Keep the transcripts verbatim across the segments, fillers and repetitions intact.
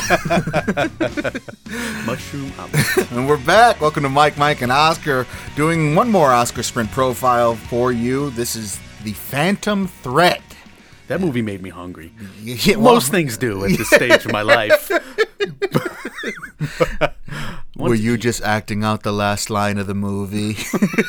Mushroom omelet. And we're back. Welcome to Mike, Mike, and Oscar, doing one more Oscar Sprint profile for you. This is The Phantom Thread. That movie made me hungry. Yeah, well, Most things do at this stage of my life. Were you just acting out the last line of the movie?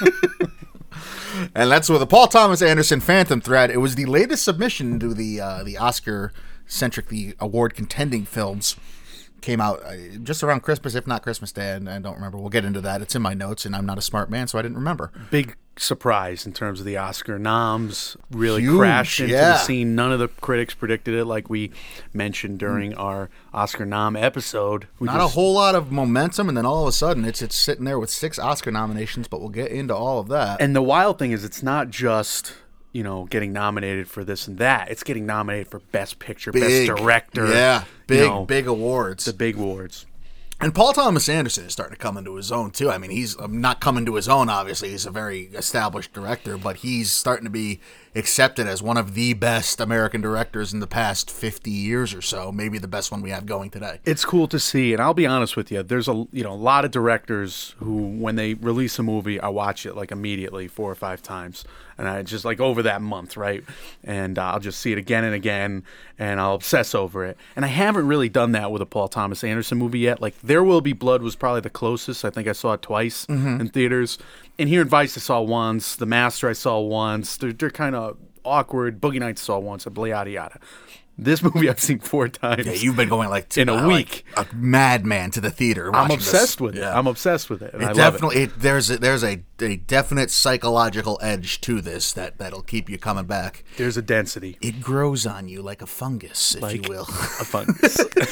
And that's with the Paul Thomas Anderson Phantom Thread. It was the latest submission to the uh, the Oscar-centric, the award-contending films. Came out uh, just around Christmas, if not Christmas Day, and I don't remember. We'll get into that. It's in my notes, and I'm not a smart man, so I didn't remember. Big surprise in terms of the Oscar noms. Really Huge, crashed into yeah. the scene. None of the critics predicted it, like we mentioned during mm. our Oscar nom episode. We not just, a whole lot of momentum, and then all of a sudden, it's it's sitting there with six Oscar nominations, but we'll get into all of that. And the wild thing is, it's not just... you know, getting nominated for this and that. It's getting nominated for Best Picture, big, Best Director. Yeah, big, you know, big awards. The big awards. And Paul Thomas Anderson is starting to come into his own, too. I mean, he's um, not coming to his own, obviously. He's a very established director, but he's starting to be accepted as one of the best American directors in the past fifty years or so, maybe the best one we have going today. It's cool to see, and I'll be honest with you, there's a you know a lot of directors who, when they release a movie, I watch it like immediately four or five times, and I just like over that month, right? And uh, I'll just see it again and again, and I'll obsess over it. And I haven't really done that with a Paul Thomas Anderson movie yet. Like There Will Be Blood was probably the closest. I think I saw it twice mm-hmm. in theaters. And here in Vice, I saw once. The Master, I saw once. They're, they're kind of awkward. Boogie Nights, saw once. Yada yada. This movie I've seen four times. Yeah, you've been going like to, in a uh, week, like a madman to the theater. I'm obsessed this. with it. Yeah. I'm obsessed with it. And it I definitely love it. It, there's a, there's a, a definite psychological edge to this that that'll keep you coming back. There's a density. It grows on you like a fungus, if like you will. A fungus.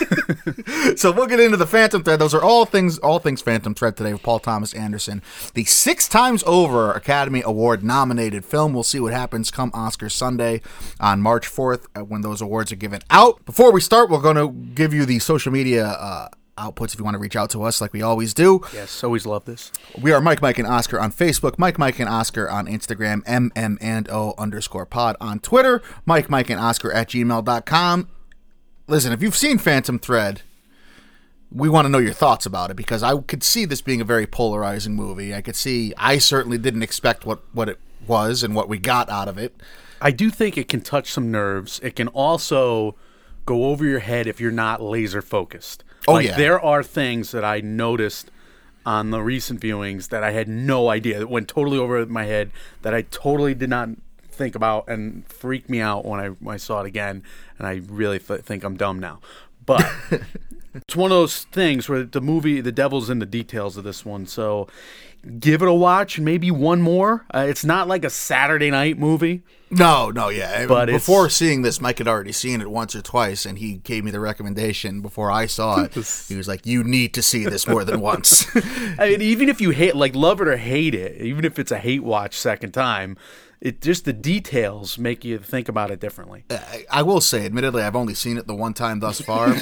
So we'll get into the Phantom Thread. Those are all things, all things Phantom Thread today with Paul Thomas Anderson, the six times over Academy Award nominated film. We'll see what happens come Oscar Sunday on March fourth when those awards are given out. Before we start, we're going to give you the social media uh, outputs if you want to reach out to us like we always do. Yes, always love this. We are Mike, Mike, and Oscar on Facebook, Mike, Mike, and Oscar on Instagram, M M and O underscore pod on Twitter, Mike, Mike, and Oscar at gmail dot com. Listen, if you've seen Phantom Thread, we want to know your thoughts about it because I could see this being a very polarizing movie. I could see, I certainly didn't expect what, what it was and what we got out of it. I do think it can touch some nerves. It can also go over your head if you're not laser focused. Oh, like, yeah. There are things that I noticed on the recent viewings that I had no idea, that went totally over my head, that I totally did not think about and freaked me out when I, when I saw it again, and I really th- think I'm dumb now. But it's one of those things where the movie, the devil's in the details of this one, so give it a watch, maybe one more. Uh, it's not like a Saturday night movie. No, no, yeah. But before seeing this, Mike had already seen it once or twice, and he gave me the recommendation before I saw it. He was like, you need to see this more than once. I mean, even if you hate, like, love it or hate it, even if it's a hate watch second time, it just the details make you think about it differently. I, I will say, admittedly, I've only seen it the one time thus far.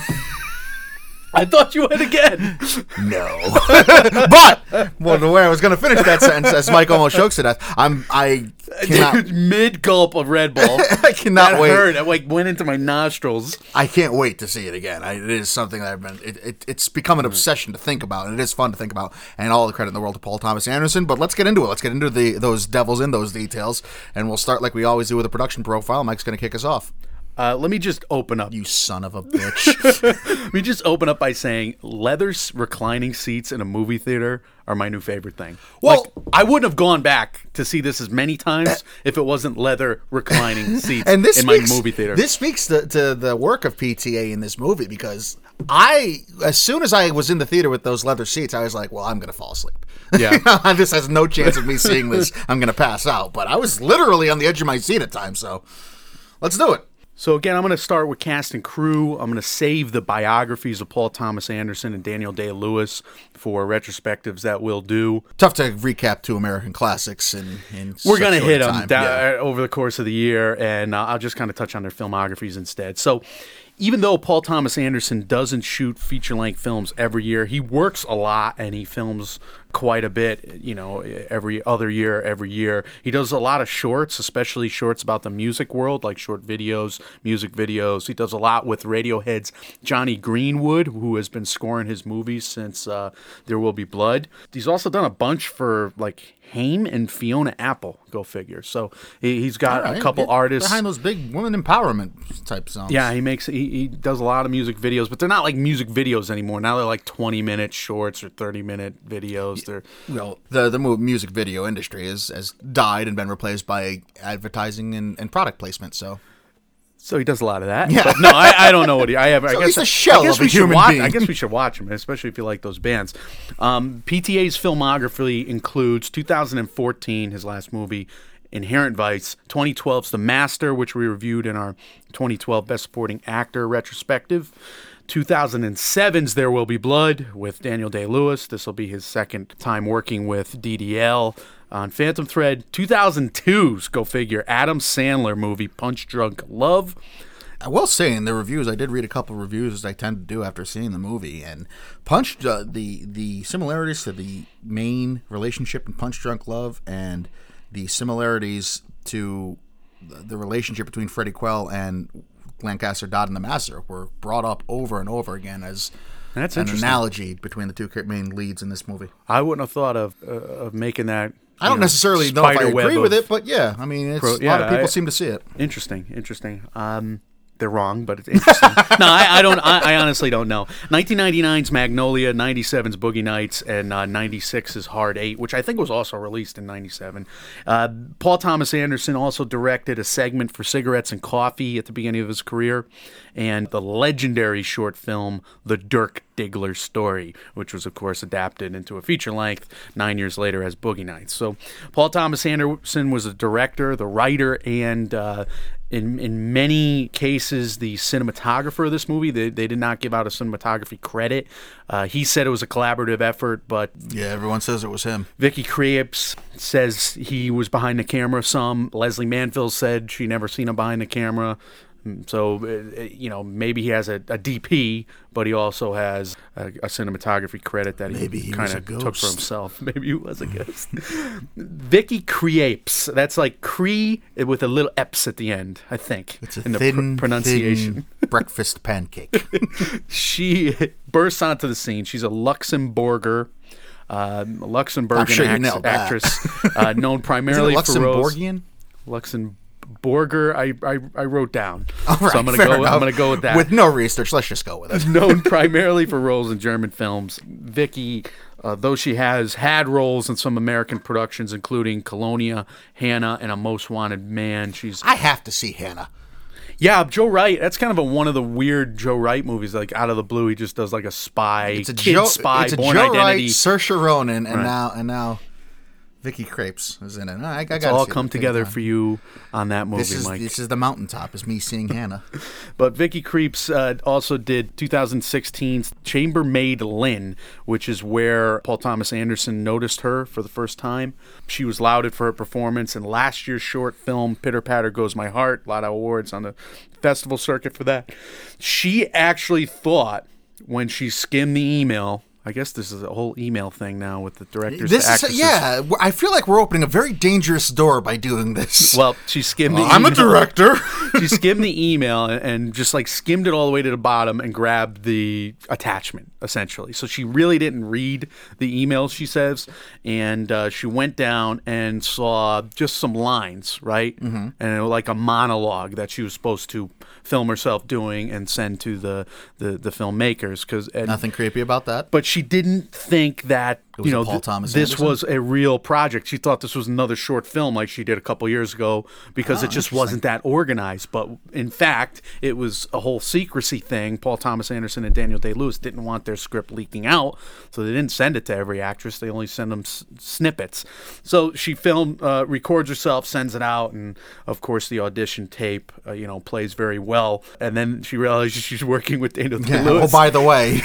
I thought you would again. No. But, well, the way I was going to finish that sentence, as Mike almost chokes to death, I'm, I cannot. Mid gulp of Red Bull. I cannot that wait. Hurt. It like went into my nostrils. I can't wait to see it again. I, it is something that I've been, it, it, it's become an obsession to think about, and it is fun to think about, and all the credit in the world to Paul Thomas Anderson, but let's get into it. Let's get into the those devils in those details, and we'll start like we always do with a production profile. Mike's going to kick us off. Uh, let me just open up. You son of a bitch. Let me just open up by saying leather reclining seats in a movie theater are my new favorite thing. Well, like, I wouldn't have gone back to see this as many times if it wasn't leather reclining seats and this in speaks, my movie theater. This speaks to, to the work of P T A in this movie because I, as soon as I was in the theater with those leather seats, I was like, well, I'm going to fall asleep. Yeah. This has no chance of me seeing this. I'm going to pass out. But I was literally on the edge of my seat at times, so let's do it. So again, I'm going to start with cast and crew. I'm going to save the biographies of Paul Thomas Anderson and Daniel Day-Lewis for retrospectives that we'll do. Tough to recap two American classics in, in We're going to hit time. them down, yeah. over the course of the year, and uh, I'll just kind of touch on their filmographies instead. So even though Paul Thomas Anderson doesn't shoot feature-length films every year, he works a lot and he films quite a bit, you know, every other year, every year. He does a lot of shorts, especially shorts about the music world, like short videos, music videos. He does a lot with Radiohead's Johnny Greenwood, who has been scoring his movies since uh, There Will Be Blood. He's also done a bunch for, like, Haim and Fiona Apple, go figure. So he, he's got right, a couple get artists behind those big women empowerment type songs. Yeah, he makes he, he does a lot of music videos, but they're not like music videos anymore. Now they're like twenty minute shorts or thirty minute videos. They're Well, the the mu- music video industry has, has died and been replaced by advertising and, and product placement. So so he does a lot of that. Yeah. But no, I, I don't know what he. I have. I So guess he's a shell I guess of a we should human watch. being. I guess we should watch him, especially if you like those bands. Um, P T A's filmography includes two thousand fourteen, his last movie, Inherent Vice, twenty twelve's The Master, which we reviewed in our twenty twelve Best Supporting Actor retrospective, two thousand seven's There Will Be Blood with Daniel Day-Lewis. This will be his second time working with D D L on Phantom Thread. two thousand two's, go figure, Adam Sandler movie Punch Drunk Love. I will say in the reviews, I did read a couple of reviews as I tend to do after seeing the movie, and Punch uh, the the similarities to the main relationship in Punch Drunk Love and the similarities to the relationship between Freddie Quell and Lancaster Dodd in The Master were brought up over and over again as That's an interesting. analogy between the two main leads in this movie. I wouldn't have thought of uh, of making that. I don't you know, necessarily know if I spider web agree with of- it, but yeah, I mean, it's, Pro- a lot yeah, of people I- seem to see it. Interesting, interesting. Um, they're wrong, but it's interesting. no, I, I don't. I, I honestly don't know. nineteen ninety-nine's Magnolia, ninety-seven's Boogie Nights, and uh, ninety-six's Hard Eight, which I think was also released in ninety-seven. Uh, Paul Thomas Anderson also directed a segment for Cigarettes and Coffee at the beginning of his career, and the legendary short film The Dirk Diggler Story, which was, of course, adapted into a feature length nine years later as Boogie Nights. So, Paul Thomas Anderson was the director, the writer, and uh, in in many cases, the cinematographer of this movie. They, they did not give out a cinematography credit. Uh, he said it was a collaborative effort, but Yeah, everyone says it was him. Vicky Krieps says he was behind the camera some. Leslie Manville said she never seen him behind the camera. So, uh, you know, maybe he has a, a D P, but he also has a, a cinematography credit that Maybe he he kind was a of took ghost. for himself. Maybe he was a ghost. Vicky Krieps. That's like Cree with a little eps at the end, I think, It's a in the thin, pr- pronunciation. thin breakfast pancake. She bursts onto the scene. She's a Luxembourger. Uh, Luxembourgian I'm sure you act- nailed that. actress, uh, known Is it primarily for roles. Luxembourgian? Luxembourger, I, I I wrote down. All right, so I'm gonna fair go. enough. I'm gonna go with that. With no research, let's just go with it. Known primarily for roles in German films, Vicky, uh, though she has had roles in some American productions, including Colonia, Hannah, and A Most Wanted Man. She's I have to see Hannah. yeah, Joe Wright. That's kind of a, one of the weird Joe Wright movies. Like out of the blue, he just does like a spy, It's a kid Joe, spy, it's a Born Joe Identity. Wright, Saoirse Ronan, and Right. now and now Vicky Krieps is in it. I, I It's gotta all see it. come Take together time. for you on that movie, This is Mike. this is the mountaintop. Is me seeing Hannah. But Vicky Krieps uh, also did twenty sixteen's Chambermaid Lynn, which is where Paul Thomas Anderson noticed her for the first time. She was lauded for her performance in last year's short film Pitter Patter Goes My Heart. A lot of awards on the festival circuit for that. She actually thought when she skimmed the email, I guess this is a whole email thing now with the directors, This the is actresses. yeah. I feel like we're opening a very dangerous door by doing this. Well, she skimmed the I'm a email. director. She skimmed the email and, and just like skimmed it all the way to the bottom and grabbed the attachment, essentially. So she really didn't read the email, she says, and uh, she went down and saw just some lines, right? Mm-hmm. And it was like a monologue that she was supposed to film herself doing and send to the the, the filmmakers. Cause, and, Nothing creepy about that. but she didn't think that was you a know Paul th- Thomas this Anderson? was a real project. She thought this was another short film like she did a couple years ago because Oh, it just interesting. wasn't that organized. But in fact, it was a whole secrecy thing. Paul Thomas Anderson and Daniel Day-Lewis didn't want their script leaking out, so they didn't send it to every actress. They only send them s- snippets. So she filmed, uh, records herself, sends it out, and of course the audition tape, uh, you know, plays very well. And then she realizes she's working with Daniel Yeah, Day-Lewis. oh, by the way,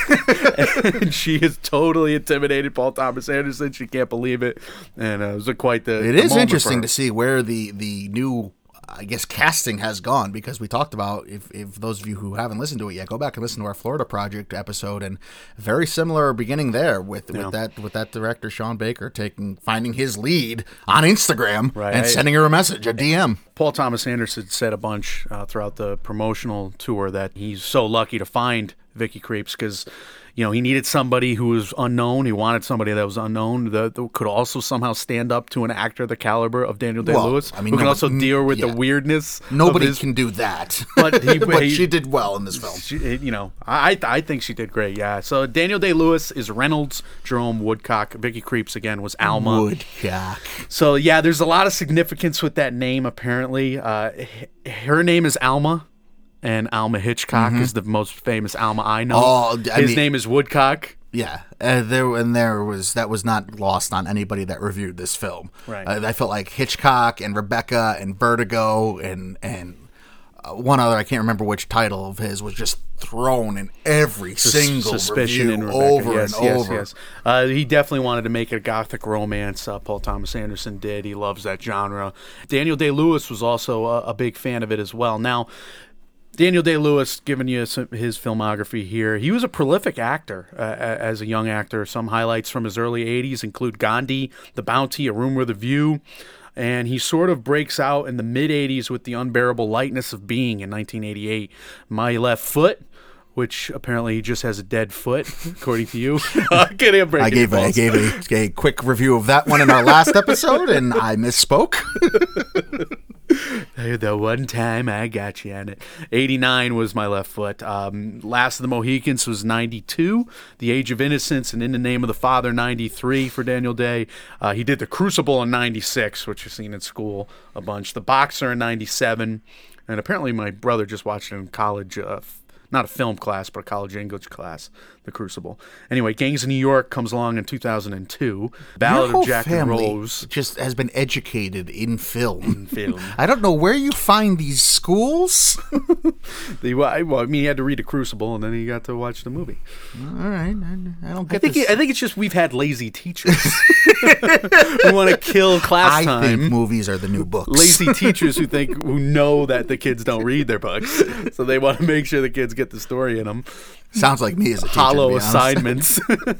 And she is totally intimidated Paul Thomas Anderson. She can't believe it, and uh, it was a quite the. it the is moment interesting for to her. see where the the new I guess casting has gone, because we talked about, if, if those of you who haven't listened to it yet, go back and listen to our Florida Project episode, and very similar beginning there with Yeah. with that with that director Sean Baker taking finding his lead on Instagram Right. and sending her a message, a D M. Paul Thomas Anderson said a bunch uh, throughout the promotional tour that he's so lucky to find Vicky Krieps because, you know, he needed somebody who was unknown. He wanted somebody that was unknown that, that could also somehow stand up to an actor the caliber of Daniel Day-Lewis, Well, I mean, who can no- also deal with yeah. the weirdness. Nobody of his, can do that, But he- but he- she did well in this film. She, you know, I I think she did great. Yeah. So Daniel Day-Lewis is Reynolds, Jerome Woodcock. Vicky Krieps again was Alma. Woodcock. So yeah, there's a lot of significance with that name. Apparently, uh, h- her name is Alma, and Alma Hitchcock is the most famous Alma I know. Oh, I His mean- name is Woodcock. Yeah, uh, there and there was that was not lost on anybody that reviewed this film. Right. Uh, I felt like Hitchcock and Rebecca and Vertigo and and uh, one other, I can't remember which title of his, was just thrown in every single Suspicion review in Rebecca. over yes, and yes, over. Yes. Uh, he definitely wanted to make it a gothic romance. Uh, Paul Thomas Anderson did. He loves that genre. Daniel Day-Lewis was also a, a big fan of it as well. Now, Daniel Day-Lewis, giving you some, his filmography here, he was a prolific actor uh, as a young actor. Some highlights from his early eighties include Gandhi, The Bounty, A Room with a View, and he sort of breaks out in the mid-eighties with The Unbearable Lightness of Being in nineteen eighty-eight. My Left Foot, which apparently he just has a dead foot, according to you. Get him I gave a, I gave a, a quick review of that one in our last episode, and I misspoke. The one time I got you on it. eighty-nine was My Left Foot. Um, Last of the Mohicans was ninety-two. The Age of Innocence and In the Name of the Father, ninety-three for Daniel Day. Uh, he did The Crucible in ninety-six, which you've seen in school a bunch. The Boxer in ninety-seven. And apparently my brother just watched it in college, uh, not a film class, but a college English class, The Crucible. Anyway, Gangs of New York comes along in two thousand two. Ballad Your whole of Jack and family Rose. just has been educated in film. Film. I don't know where you find these schools. The, well, I well, I mean, he had to read The Crucible, and then he got to watch the movie. All right, I, I don't I get think this. it, I think it's just we've had lazy teachers who want to kill class I time. think movies are the new books. Lazy teachers who think who know that the kids don't read their books, so they want to make sure the kids get the story in them. Sounds like me as a teacher. Hollow to be honest. assignments.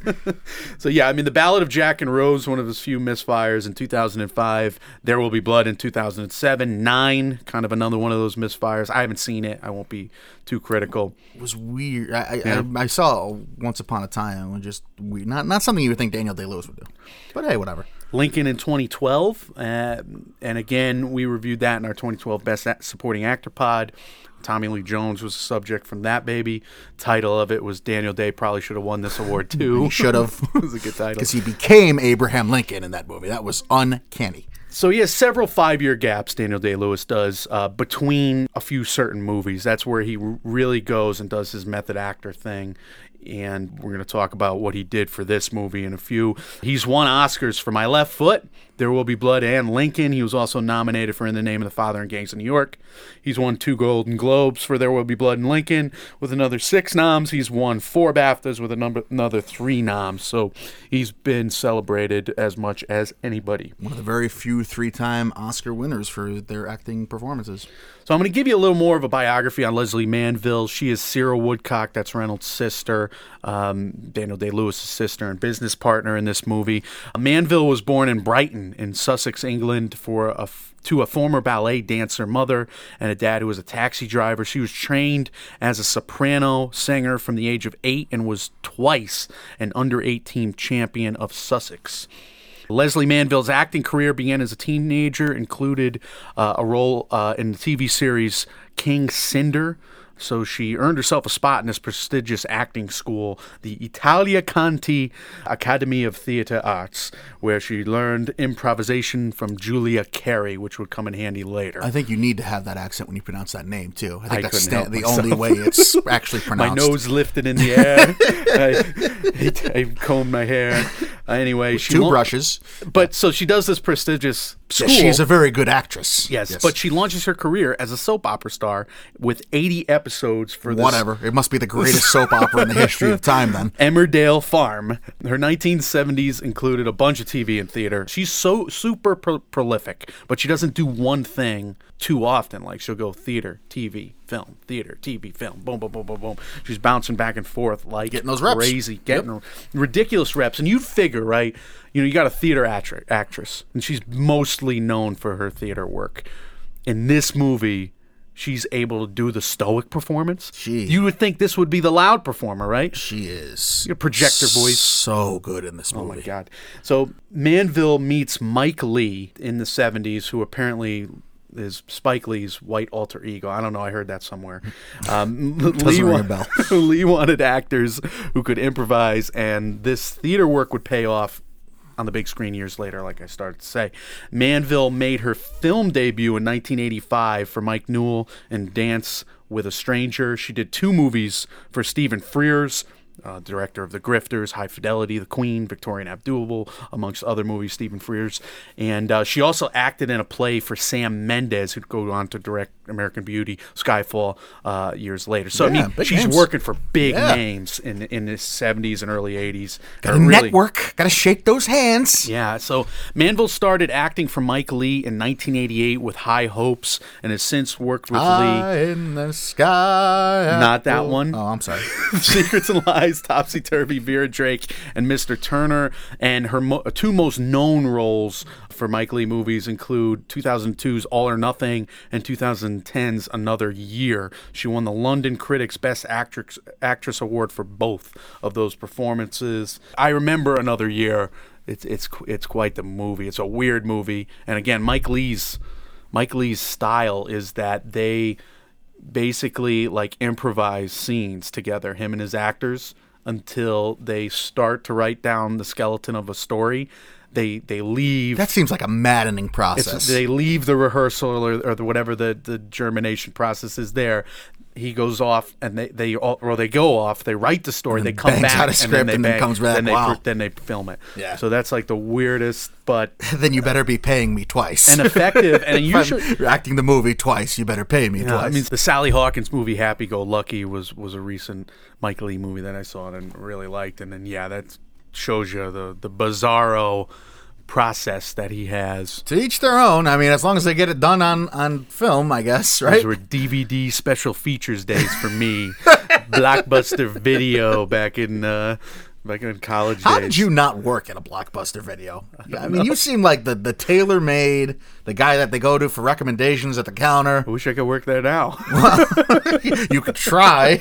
So yeah, I mean, The Ballad of Jack and Rose, one of his few misfires in two thousand five. There Will Be Blood in two thousand seven. Nine, kind of another one of those misfires. I haven't seen it. I won't be too critical. It was weird. I, I, Yeah. I, I saw Once Upon a Time. It was just weird. Not not something you would think Daniel Day-Lewis would do. But hey, whatever. Lincoln in twenty twelve, uh, and again, we reviewed that in our twenty twelve Best Supporting Actor pod. Tommy Lee Jones was the subject from that baby. Title of it was Daniel Day probably should have won this award too. He should have. It was a good title. Because he became Abraham Lincoln in that movie. That was uncanny. So he has several five-year gaps, Daniel Day-Lewis does, uh, between a few certain movies. That's where he r- really goes and does his method actor thing. And we're going to talk about what he did for this movie in a few. He's won Oscars for My Left Foot, There Will Be Blood, and Lincoln. He was also nominated for In the Name of the Father and Gangs of New York. He's won two Golden Globes for There Will Be Blood and Lincoln with another six noms. He's won four BAFTAs with a number, another three noms. So he's been celebrated as much as anybody. One of the very few three-time Oscar winners for their acting performances. So I'm going to give you a little more of a biography on Leslie Manville. She is Cyril Woodcock, that's Reynolds' sister, um, Daniel Day-Lewis' sister and business partner in this movie. Uh, Manville was born in Brighton in Sussex, England, for a f- to a former ballet dancer mother and a dad who was a taxi driver. She was trained as a soprano singer from the age of eight and was twice an under eighteen champion of Sussex. Leslie Manville's acting career began as a teenager, included uh, a role uh, in the T V series King Cinder. So she earned herself a spot in this prestigious acting school, the Italia Conti Academy of Theatre Arts, where she learned improvisation from Julia Carey, which would come in handy later. I think you need to have that accent when you pronounce that name, too. I think I that's couldn't help the myself. only way it's actually My pronounced. nose lifted in the air. I, I, I combed my hair. Anyway, she Two lau- brushes. But so she does this prestigious school. Yeah, she's a very good actress. Yes, but she launches her career as a soap opera star with eighty episodes for this Whatever. It must be the greatest soap opera in the history of time then. Emmerdale Farm. Her nineteen seventies included a bunch of T V and theater. She's so super pro- prolific, but she doesn't do one thing too often. Like she'll go theater, T V, film, theater, T V, film, boom, boom, boom, boom, boom. She's bouncing back and forth like Getting those reps. crazy, getting Yep. ridiculous reps. And you figure, right? You know, you got a theater actri- actress, and she's mostly known for her theater work. In this movie, she's able to do the stoic performance. She- You would think this would be the loud performer, right? She is. Your projector voice. So good in this Oh movie. my God. So Manville meets Mike Lee in the seventies, who apparently is Spike Lee's white alter ego. I don't know. I heard that somewhere. Um, Lee, ring wa- a bell. Lee wanted actors who could improvise, and this theater work would pay off on the big screen years later, like I started to say. Manville made her film debut in nineteen eighty-five for Mike Newell in Dance with a Stranger. She did two movies for Stephen Frears, uh, director of The Grifters, High Fidelity, The Queen, Victorian Abdul, amongst other movies, Stephen Frears. And uh, she also acted in a play for Sam Mendes, who'd go on to direct American Beauty, Skyfall, uh, years later. So, Yeah, I mean, big she's names. working for big Yeah. names in, in the seventies and early eighties. Got Or to really- network. Got to shake those hands. Yeah, so Manville started acting for Mike Lee in nineteen eighty-eight with High Hopes and has since worked with Lee. High in the sky. Not that one. Oh, I'm sorry. Secrets and Lies, Topsy Turvy, Vera Drake, and Mister Turner. And her mo- two most known roles for Mike Lee movies include two thousand two's All or Nothing and two thousand ten's Another Year. She won the London Critics' Best Actress, Actress Award for both of those performances. I remember Another Year. It's it's it's quite the movie. It's a weird movie. And again, Mike Lee's Mike Lee's style is that they basically like improvise scenes together, him and his actors, until they start to write down the skeleton of a story. They they leave. That seems like a maddening It's, process. they leave the rehearsal or, or the, whatever the, the germination process is there. He goes off and they they all, or they go off. They write the story. And They then come bangs back out a and script then they and then bang- comes back. Then they Wow. then they film it. Yeah. So that's like the weirdest, but Then you better be paying me twice. and effective. And If usually, I'm acting the movie twice, you better pay me yeah, twice. I mean, the Sally Hawkins movie Happy Go Lucky was was a recent Mike Lee movie that I saw and really liked. And then yeah, that shows you the the bizarro process that he has. to each their own. I mean, as long as they get it done on, on film, I guess, right? Those were D V D special features days for me. Blockbuster Video back in uh, back in college How days. did you not work at a Blockbuster Video? I mean, you seem like the, the tailor-made, the guy that they go to for recommendations at the counter. I wish I could work there now. You could try.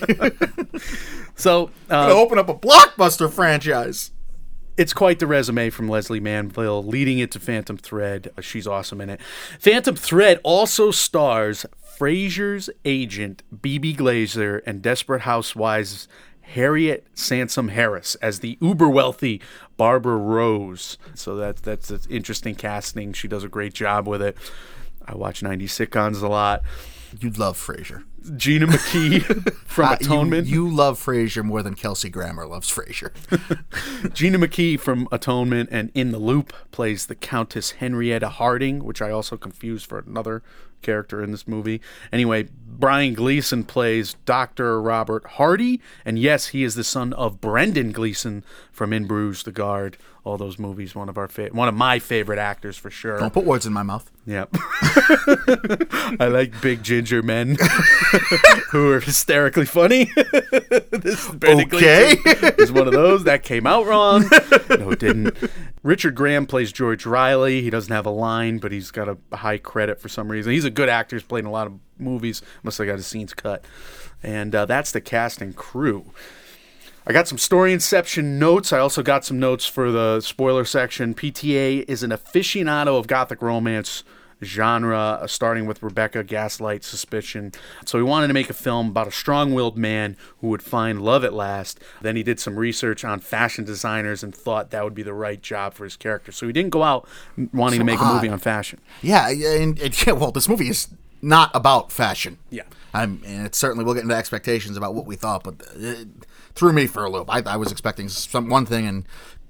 So uh, Open up a Blockbuster franchise. it's quite the resume from Leslie Manville, leading it to Phantom Thread. She's awesome in it. Phantom Thread also stars Frasier's agent, B B Glazer, and Desperate Housewives' Harriet Sansom Harris as the uber-wealthy Barbara Rose. So that's, that's that's interesting casting. She does a great job with it. I watch nineties sitcoms a lot. You'd love Frasier. Gina McKee from Uh, Atonement. You, you love Frasier more than Kelsey Grammer loves Frasier. Gina McKee from Atonement and In the Loop plays the Countess Henrietta Harding, which I also confused for another character in this movie. Anyway, Brian Gleason plays Doctor Robert Hardy, and yes, he is the son of Brendan Gleeson from In Bruges, The Guard, all those movies. One of our fa- one of my favorite actors for sure. Don't put words in my mouth. Yep. I like big ginger men who are hysterically funny. This Brendan Okay. Gleeson is one of those. That came out wrong. No, it didn't. Richard Graham plays George Riley. He doesn't have a line, but he's got a high credit for some reason. He's a good actor. He's played in a lot of movies. Must have got his scenes cut. And uh, that's the cast and crew. I got some story inception notes. I also got some notes for the spoiler section. P T A is an aficionado of gothic romance genre, uh, starting with Rebecca, Gaslight, Suspicion. So he wanted to make a film about a strong-willed man who would find love at last. Then he did some research on fashion designers and thought that would be the right job for his character. So he didn't go out wanting to make a movie on fashion. Yeah, and, and yeah, well, this movie is not about fashion. Yeah. I'm, and it certainly we'll get into expectations about what we thought, but it threw me for a loop. I, I was expecting some one thing and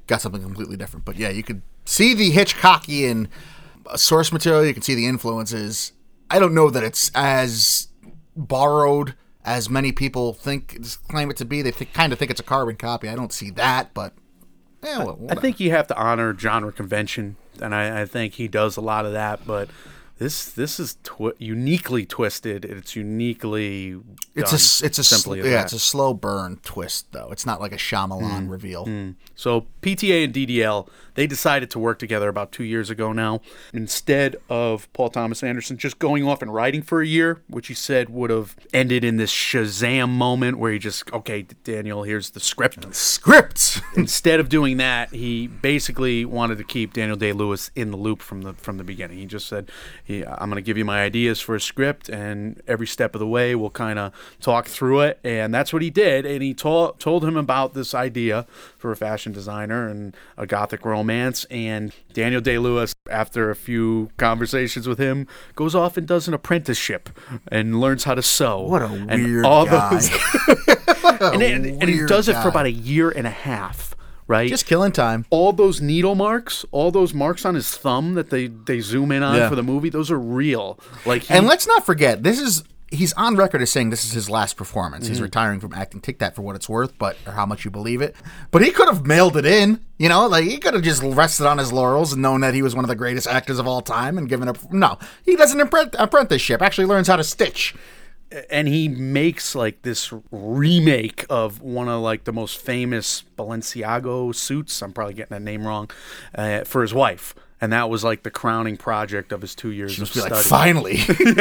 got something completely different. But yeah, you could see the Hitchcockian source material. You can see the influences. I don't know that it's as borrowed as many people think claim it to be. They th- kind of think it's a carbon copy. I don't see that, but yeah, well, I think you have to honor genre convention, and I, I think he does a lot of that. But this this is twi- uniquely twisted. It's uniquely it's done a it's a simply sl- as yeah, that. it's a slow burn twist though. It's not like a Shyamalan reveal. Mm. So P T A and D D L, they decided to work together about two years ago now. Instead of Paul Thomas Anderson just going off and writing for a year, which he said would have ended in this Shazam moment where he just, okay, Daniel, here's the script. Script. Instead of doing that, he basically wanted to keep Daniel Day-Lewis in the loop from the from the beginning. He just said, he, I'm going to give you my ideas for a script, and every step of the way we'll kind of talk through it. And that's what he did. And he told told him about this idea for a fashion designer and a gothic romance. And Daniel Day-Lewis, after a few conversations with him, goes off and does an apprenticeship and learns how to sew. What a and weird all guy. Those, and, and, and he Weird does it for guy. about a year and a half, right? Just killing time. All those needle marks, all those marks on his thumb that they, they zoom in on Yeah. for the movie, those are real. Like, he, And let's not forget, this is he's on record as saying this is his last performance. Mm-hmm. He's retiring from acting. Take that for what it's worth, but or how much you believe it. But he could have mailed it in, you know, like he could have just rested on his laurels and known that he was one of the greatest actors of all time and given up. No, he does an apprent- apprenticeship. Actually, learns how to stitch. and he makes like this remake of one of like the most famous Balenciaga suits. I'm probably getting that name wrong, uh, for his wife. And that was like the crowning project of his two years She of must be study. like, finally,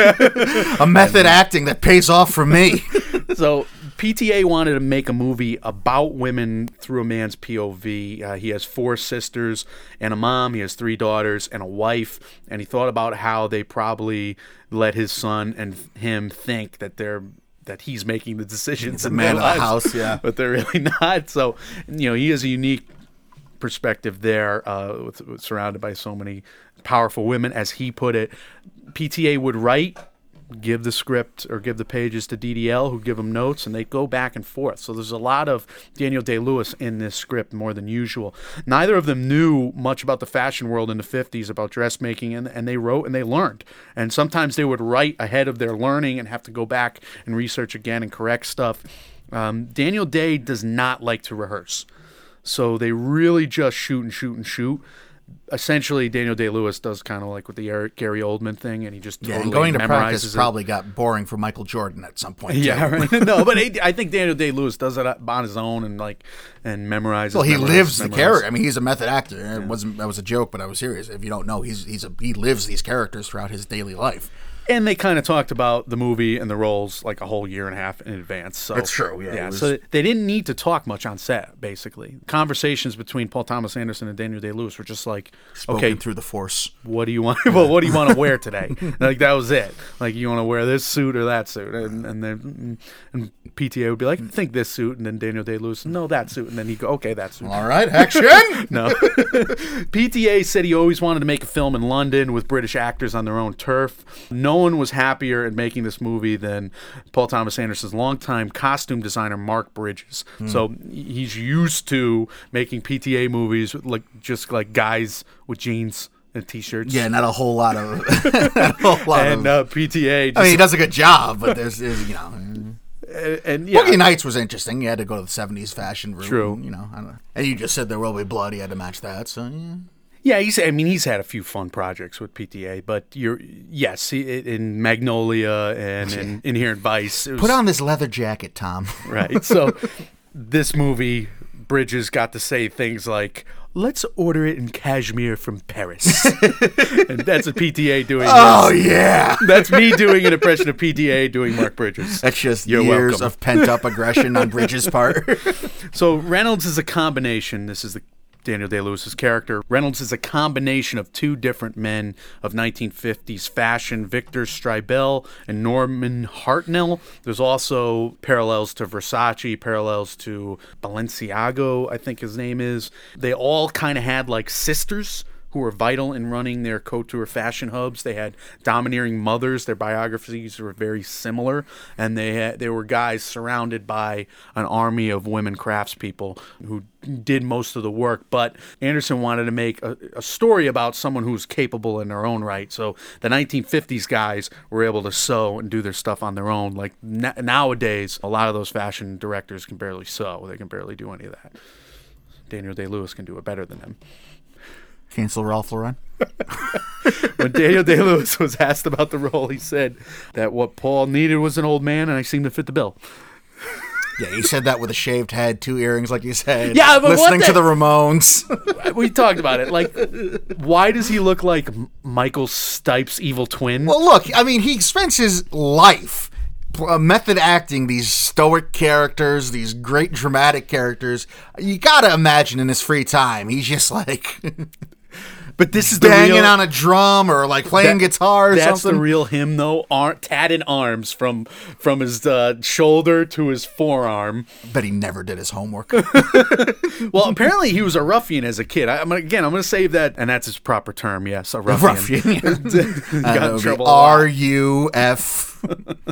a method acting that pays off for me. So P T A wanted to make a movie about women through a man's P O V. Uh, he has four sisters and a mom. He has three daughters and a wife. And he thought about how they probably let his son and him think that they're that he's making the decisions. He's the in man their of the lives, house, yeah. but they're really not. So, you know, he has a unique perspective there, uh, with, with surrounded by so many powerful women, as he put it. P T A would write, give the script or give the pages to D D L, who give him notes, and they go back and forth. So there's a lot of Daniel Day-Lewis in this script, more than usual. Neither of them knew much about the fashion world in the fifties, about dressmaking, and, and they wrote and they learned. And sometimes they would write ahead of their learning and have to go back and research again and correct stuff. Um, Daniel Day does not like to rehearse. So they really just shoot and shoot and shoot. Essentially, Daniel Day-Lewis does kind of like with the Eric, Gary Oldman thing, and he just Yeah, totally and going to memorizes practice it. probably got boring for Michael Jordan at some point. Yeah, too. right. No, but he, I think Daniel Day-Lewis does it on his own and like and memorizes. Well, he memorizes, lives the memorizes. character. I mean, he's a method actor. It wasn't that was a joke, but I was serious. If you don't know, he's he's a he lives these characters throughout his daily life. And they kind of talked about the movie and the roles like a whole year and a half in advance. So That's true, yeah, it yeah. was- So they didn't need to talk much on set. Basically, conversations between Paul Thomas Anderson and Daniel Day-Lewis were just like, Spoken okay, through the force. what do you want? Well, what do you want to wear today? Like that was it. Like you want to wear this suit or that suit, and and then and P T A would be like, think this suit, and then Daniel Day-Lewis, no, that suit, and then he'd go, okay, that suit. All right, action. No. P T A said he always wanted to make a film in London with British actors on their own turf. No one was happier in making this movie than Paul Thomas Anderson's longtime costume designer, Mark Bridges. Hmm. So he's used to making P T A movies with like just like guys with jeans and t-shirts. Yeah, not a whole lot of. not a whole lot And of. uh, P T A just, I mean, he does a good job, but there's, there's you know. and, and yeah, Boogie Nights was interesting. You had to go to the seventies fashion route. True. You know, I don't know. And you just said There Will Be Blood. He had to match that. So yeah. Yeah, he's. I mean, he's had a few fun projects with P T A, but you're yes, he, in Magnolia and in Inherent Vice. It was, Put on this leather jacket, Tom. right. So this movie, Bridges got to say things like, "Let's order it in cashmere from Paris," and that's a P T A doing. Oh his- yeah. That's me doing an impression of P T A doing Mark Bridges. That's just You're years welcome. of pent up aggression on Bridges' part. So Reynolds is a combination. This is the Daniel Day-Lewis's character. Reynolds is a combination of two different men of nineteen fifties fashion, Victor Stribel and Norman Hartnell. There's also parallels to Versace, parallels to Balenciaga, I think his name is. They all kind of had like sisters who were vital in running their couture fashion hubs. They had domineering mothers. Their biographies were very similar, and they had, they were guys surrounded by an army of women craftspeople who did most of the work. But Anderson wanted to make a, a story about someone who's capable in their own right. So the nineteen fifties guys were able to sew and do their stuff on their own. Like na- nowadays, a lot of those fashion directors can barely sew. They can barely do any of that. Daniel Day-Lewis can do it better than them. Cancel Ralph Lauren. When Daniel Day-Lewis was asked about the role, he said that what Paul needed was an old man, and I seemed to fit the bill. Yeah, he said that with a shaved head, two earrings, like you said. Yeah, but listening what to the- the Ramones. We talked about it. Like, why does he look like Michael Stipe's evil twin? Well, look, I mean, he spends his life uh, method acting these stoic characters, these great dramatic characters. You gotta imagine in his free time, he's just like But this is the banging real, on a drum or like playing that- guitar or That's something. the real him, though. Ar- tatted arms from from his uh, shoulder to his forearm. But he never did his homework. Well, apparently he was a ruffian as a kid. I, I'm gonna- again, I'm going to save that, and that's his proper term. Yes, a ruffian. Ruffian. Got in trouble a lot. R U F.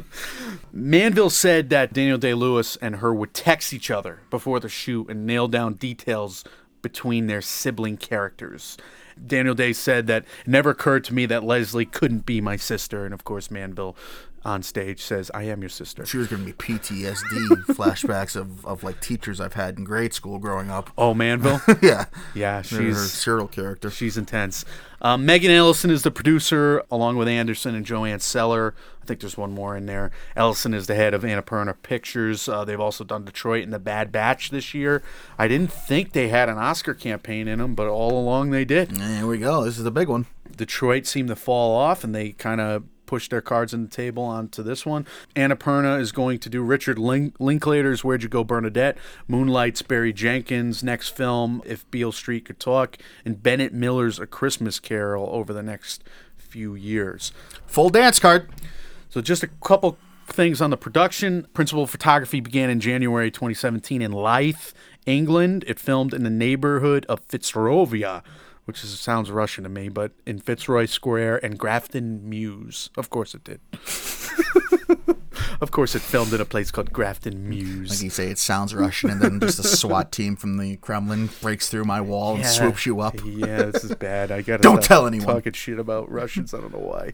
Manville said that Daniel Day-Lewis and her would text each other before the shoot and nail down details between their sibling characters. Daniel Day said that it never occurred to me that Leslie couldn't be my sister. And, of course, Manville on stage says, I am your sister. She was going to be P T S D flashbacks of, of like teachers I've had in grade school growing up. Oh, Manville? Yeah. Yeah, Her she's serial character. she's intense. Um, Megan Ellison is the producer, along with Anderson and Joanne Seller. I think there's one more in there. Ellison is the head of Annapurna Pictures. Uh, they've also done Detroit and The Bad Batch this year. I didn't think they had an Oscar campaign in them, but all along they did. There we go. This is the big one. Detroit seemed to fall off, and they kind of pushed their cards on the table onto this one. Annapurna is going to do Richard Link- Linklater's Where'd You Go, Bernadette, Moonlight's Barry Jenkins' next film, If Beale Street Could Talk, and Bennett Miller's A Christmas Carol over the next few years. Full dance card. So just a couple things on the production. Principal photography began in January twenty seventeen in Leith, England. It filmed in the neighborhood of Fitzrovia, which is, sounds Russian to me, but in Fitzroy Square and Grafton Mews. Of course it did. Of course it filmed in a place called Grafton Mews. Like you say, it sounds Russian, and then just a SWAT team from the Kremlin breaks through my wall and Yeah. swoops you up. Yeah, this is bad. I gotta Don't stop tell anyone. talking shit about Russians. I don't know why.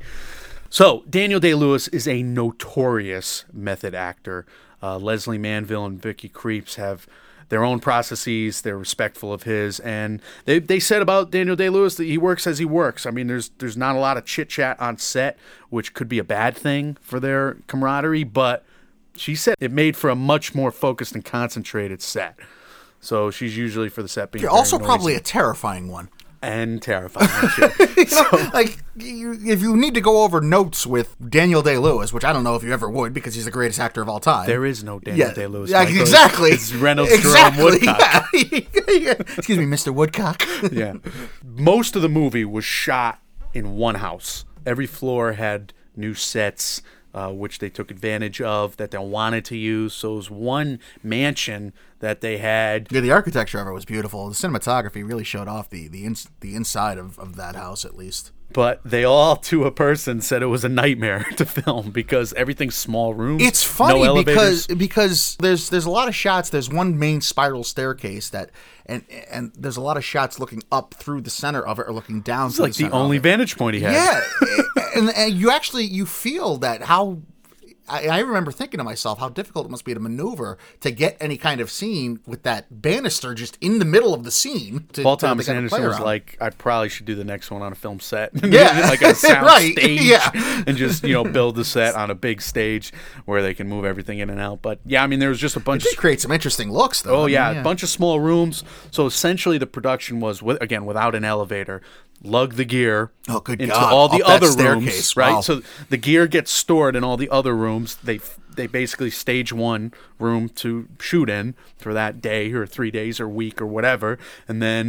So Daniel Day-Lewis is a notorious method actor. Uh, Leslie Manville and Vicky Krieps have their own processes. They're respectful of his, and they they said about Daniel Day-Lewis that he works as he works. I mean, there's there's not a lot of chit chat on set, which could be a bad thing for their camaraderie. But she said it made for a much more focused and concentrated set. So she's usually for the set being You're very also probably noisy a terrifying one. and terrifying. and shit. You know, like, you, if you need to go over notes with Daniel Day-Lewis, which I don't know if you ever would because he's the greatest actor of all time. There is no Daniel yeah, Day-Lewis. Yeah, Michael. exactly. It's Reynolds exactly, Jerome Woodcock. Yeah. Yeah. Excuse me, Mister Woodcock. Yeah. Most of the movie was shot in one house. Every floor had new sets, uh, which they took advantage of, that they wanted to use. So it was one mansion that they had. Yeah, the architecture of it was beautiful. The cinematography really showed off the the, ins- the inside of, of that house, at least. But they all, to a person, said it was a nightmare to film because everything's small rooms. It's funny no because elevators. because there's there's a lot of shots. There's one main spiral staircase that, and and there's a lot of shots looking up through the center of it or looking down. It's through like the, the center of only it. vantage point he had. Yeah, and, and you actually you feel that how. I, I remember thinking to myself how difficult it must be to maneuver to get any kind of scene with that banister just in the middle of the scene. To, Paul to- to Thomas kind of play Anderson was around. like, I probably should do the next one on a film set. Yeah. like a sound Right. stage. Yeah. And just, you know, build the set on a big stage where they can move everything in and out. But yeah, I mean, there was just a bunch It of did create some interesting looks, though. Oh I mean, yeah, a bunch of small rooms. So essentially, the production was with, again without an elevator. Lug the gear Oh, good into God, all the up that other staircase, rooms, right? wow. So the gear gets stored in all the other rooms. They they basically stage one room to shoot in for that day or three days or week or whatever, and then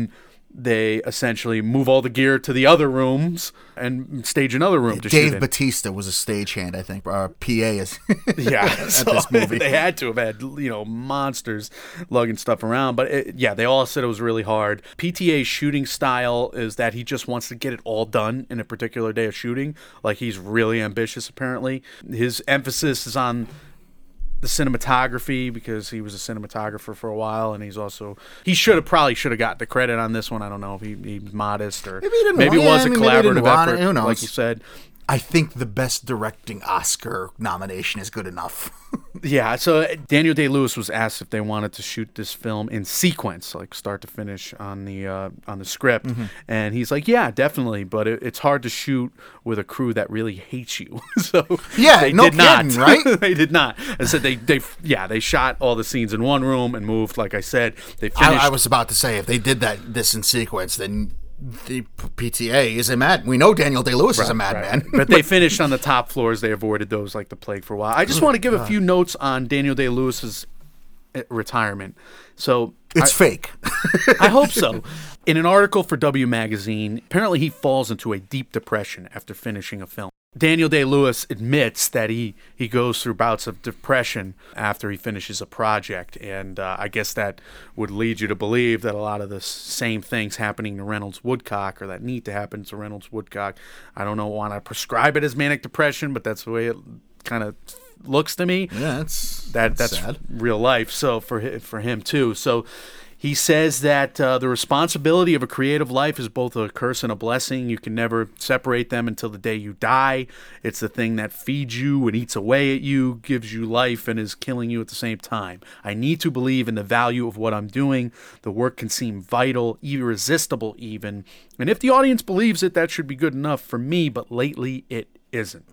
they essentially move all the gear to the other rooms and stage another room to shoot Dave in. Bautista was a stagehand, I think, or P A is. Yeah, at so this movie. They had to have had, you know, monsters lugging stuff around. But it, yeah, they all said it was really hard. P T A's shooting style is that he just wants to get it all done in a particular day of shooting. Like, he's really ambitious, apparently. His emphasis is on the cinematography because he was a cinematographer for a while, and he's also he should have probably should have got the credit on this one. I don't know if he, he's modest or Maybe he didn't maybe want- it was yeah, a I mean, maybe he didn't collaborative want it. effort, Who knows? like you said. I think the best directing Oscar nomination is good enough. Yeah, so Daniel Day-Lewis was asked if they wanted to shoot this film in sequence, like start to finish on the uh, on the script, Mm-hmm. and he's like, "Yeah, definitely, but it, it's hard to shoot with a crew that really hates you." So Yeah, they no did kidding, not. right? They did not. And so they they yeah they shot all the scenes in one room and moved. Like I said, they I, finished. I was about to say, if they did that this in sequence, then the P T A is a mad. We know Daniel Day-Lewis is a madman. But they finished on the top floors. They avoided those like the plague for a while. I just want to give a few notes on Daniel Day-Lewis's uh, retirement. So It's I, fake. I hope so. In an article for W Magazine, apparently he falls into a deep depression after finishing a film. Daniel Day-Lewis admits that he, he goes through bouts of depression after he finishes a project, and uh, I guess that would lead you to believe that a lot of the same things happening to Reynolds Woodcock, or that need to happen to Reynolds Woodcock. I don't know, want to prescribe it as manic depression, but that's the way it kind of looks to me. Yeah, it's that that's sad. real life. So for hi- for him too. So he says that uh, the responsibility of a creative life is both a curse and a blessing. You can never separate them until the day you die. It's the thing that feeds you and eats away at you, gives you life, and is killing you at the same time. I need to believe in the value of what I'm doing. The work can seem vital, irresistible even. And if the audience believes it, that should be good enough for me, but lately it isn't.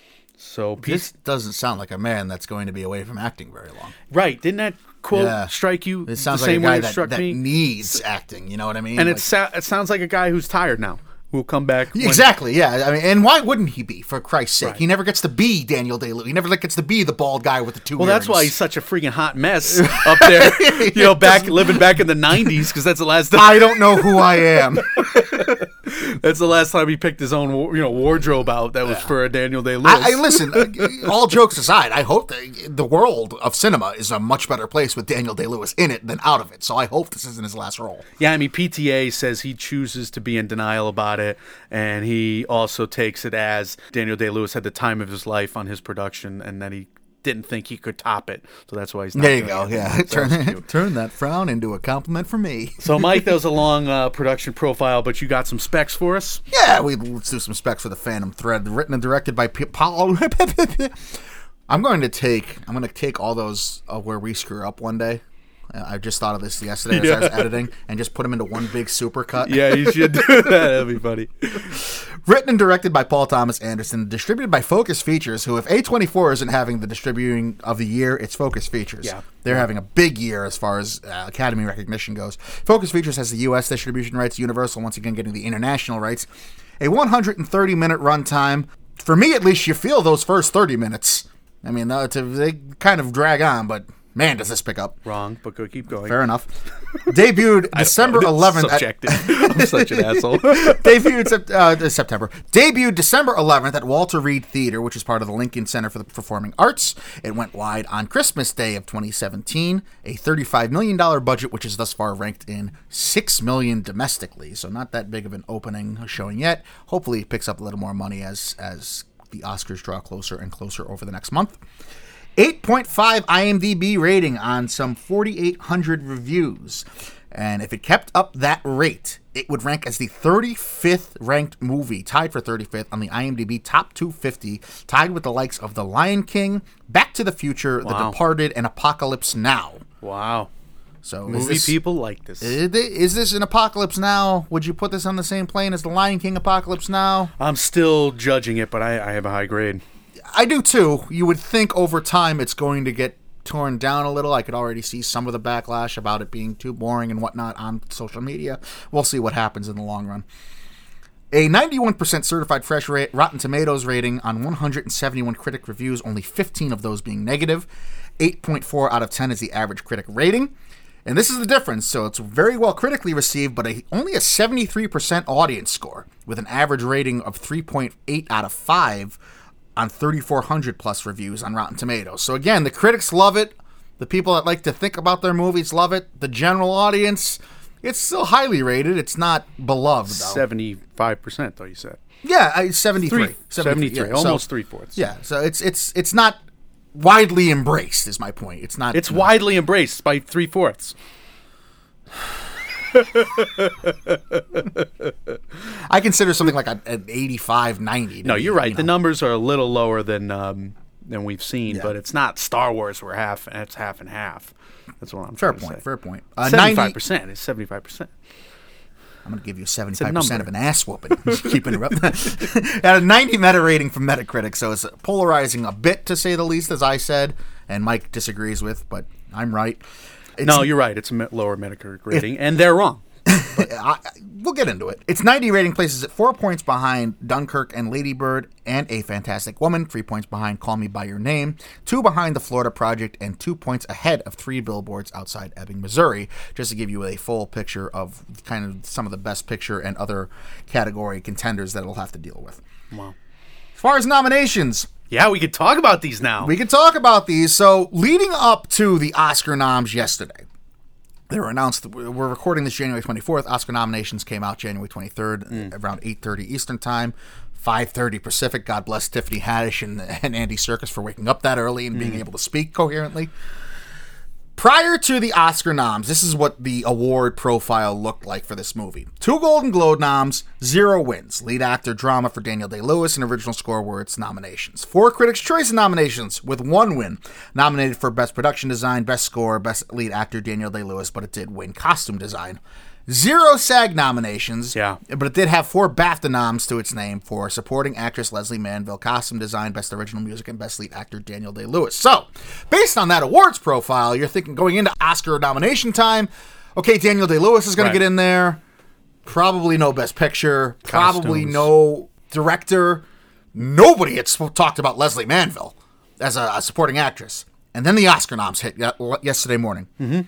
So This doesn't sound like a man that's going to be away from acting very long. right, didn't that quote Yeah. strike you It sounds the like a same guy way it that, struck that me? needs acting. You know what I mean? And Like- it, sa- it sounds like a guy who's tired now, who will come back. when- Exactly, yeah. I mean, and why wouldn't he be? For Christ's sake, Right. he never gets to be Daniel Day-Lewis. He never like, gets to be the bald guy with the two. Well, that's why he's earrings. such a freaking hot mess up there. You know, back living back in the nineties, because that's the last time. I don't know who I am. That's the last time he picked his own, wa- you know, wardrobe out. That was for a Daniel Day Lewis. I, I listen. uh, All jokes aside, I hope that the world of cinema is a much better place with Daniel Day-Lewis in it than out of it. So I hope this isn't his last role. Yeah, I mean, P T A says he chooses to be in denial about it, and he also takes it as Daniel Day-Lewis had the time of his life on his production, and that he didn't think he could top it. So that's why he's not There you doing go. it. Yeah, So that's turn cute. turn that frown into a compliment for me. So, Mike, that was a long uh, production profile, but you got some specs for us? Yeah, we let's do some specs for the Phantom Thread, written and directed by P- Paul. I'm going to take. I'm going to take all those uh, where we screw up one day. Uh, I just thought of this yesterday as I was editing, and just put them into one big super cut. Yeah, you should do that. That'd be funny. Written and directed by Paul Thomas Anderson, distributed by Focus Features, who, if A twenty-four isn't having the distributing of the year, it's Focus Features. Yeah. They're having a big year as far as uh, Academy recognition goes. Focus Features has the U S distribution rights, Universal once again getting the international rights. A one hundred thirty minute runtime. For me, at least, you feel those first thirty minutes. I mean, uh, to, they kind of drag on, but man, does this pick up. Wrong, but go keep going. Fair enough. Debuted December eleventh. at- Subjective. I'm such an asshole. debuted Sep- uh, September. Debuted December eleventh at Walter Reed Theater, which is part of the Lincoln Center for the Performing Arts. It went wide on Christmas Day of twenty seventeen. A thirty-five million dollars budget, which is thus far ranked in six million dollars domestically. So not that big of an opening showing yet. Hopefully it picks up a little more money as as the Oscars draw closer and closer over the next month. eight point five IMDb rating on some forty-eight hundred reviews. And if it kept up that rate, it would rank as the thirty-fifth ranked movie, tied for thirty-fifth on the IMDb Top two fifty, tied with the likes of The Lion King, Back to the Future, The Wow. Departed, and Apocalypse Now. Wow. So is Movie this, people like this. Is thi- is this an Apocalypse Now? Would you put this on the same plane as The Lion King Apocalypse Now? I'm still judging it, but I, I have a high grade. I do too. You would think over time it's going to get torn down a little. I could already see some of the backlash about it being too boring and whatnot on social media. We'll see what happens in the long run. A ninety-one percent certified fresh rate, Rotten Tomatoes rating on one hundred seventy-one critic reviews, only fifteen of those being negative. eight point four out of ten is the average critic rating. And this is the difference. So it's very well critically received, but a, only a seventy-three percent audience score with an average rating of three point eight out of five on thirty-four hundred plus reviews on Rotten Tomatoes. So again, the critics love it. The people that like to think about their movies love it. The general audience, it's still highly rated. It's not beloved, though. seventy-five percent, though, you said. Yeah, I, seventy-three. Three, seventy-three, yeah. almost so, three-fourths. Yeah, so it's it's it's not widely embraced, is my point. It's not. It's you know, widely embraced by three-fourths. I consider something like a, an eighty-five, ninety. No, be, you're right. You The know. numbers are a little lower than um, than we've seen, Yeah. but it's not Star Wars where half it's half and half. That's what I'm Fair trying to point. say. Fair point. Uh, Seventy-five percent is seventy-five percent. I'm going to give you seventy-five percent of number. an ass whooping. Keep interrupting. At a ninety meta rating from Metacritic, so it's polarizing a bit, to say the least, as I said, and Mike disagrees with, but I'm right. It's, No, you're right. It's a me- lower Metacritic rating, and they're wrong. I, we'll get into it. Its ninety rating places it four points behind Dunkirk and Lady Bird and A Fantastic Woman, three points behind Call Me By Your Name, two behind The Florida Project, and two points ahead of Three Billboards Outside Ebbing, Missouri, just to give you a full picture of kind of some of the best picture and other category contenders that it'll have to deal with. Wow. As far as nominations, Yeah, we could talk about these now. we can talk about these. So, leading up to the Oscar noms yesterday, they were announced. We're recording this January twenty-fourth. Oscar nominations came out January twenty-third, Mm. around eight thirty Eastern Time, five thirty Pacific. God bless Tiffany Haddish and, and Andy Serkis for waking up that early and Mm. being able to speak coherently. Prior to the Oscar noms, this is what the award profile looked like for this movie. Two Golden Globe noms, zero wins. Lead actor drama for Daniel Day-Lewis and original score were its nominations. Four Critics' Choice nominations with one win. Nominated for Best Production Design, Best Score, Best Lead Actor Daniel Day-Lewis, but it did win Costume Design. Zero SAG nominations, Yeah. but it did have four BAFTA noms to its name for Supporting Actress Leslie Manville, Costume Design, Best Original Music, and Best Lead Actor Daniel Day-Lewis. So, based on that awards profile, you're thinking going into Oscar nomination time, okay, Daniel Day-Lewis is going Right. to get in there. Probably no Best Picture. Probably Costumes. no Director. Nobody had sp- talked about Leslie Manville as a, a supporting actress. And then the Oscar noms hit ye- yesterday morning. Mm-hmm.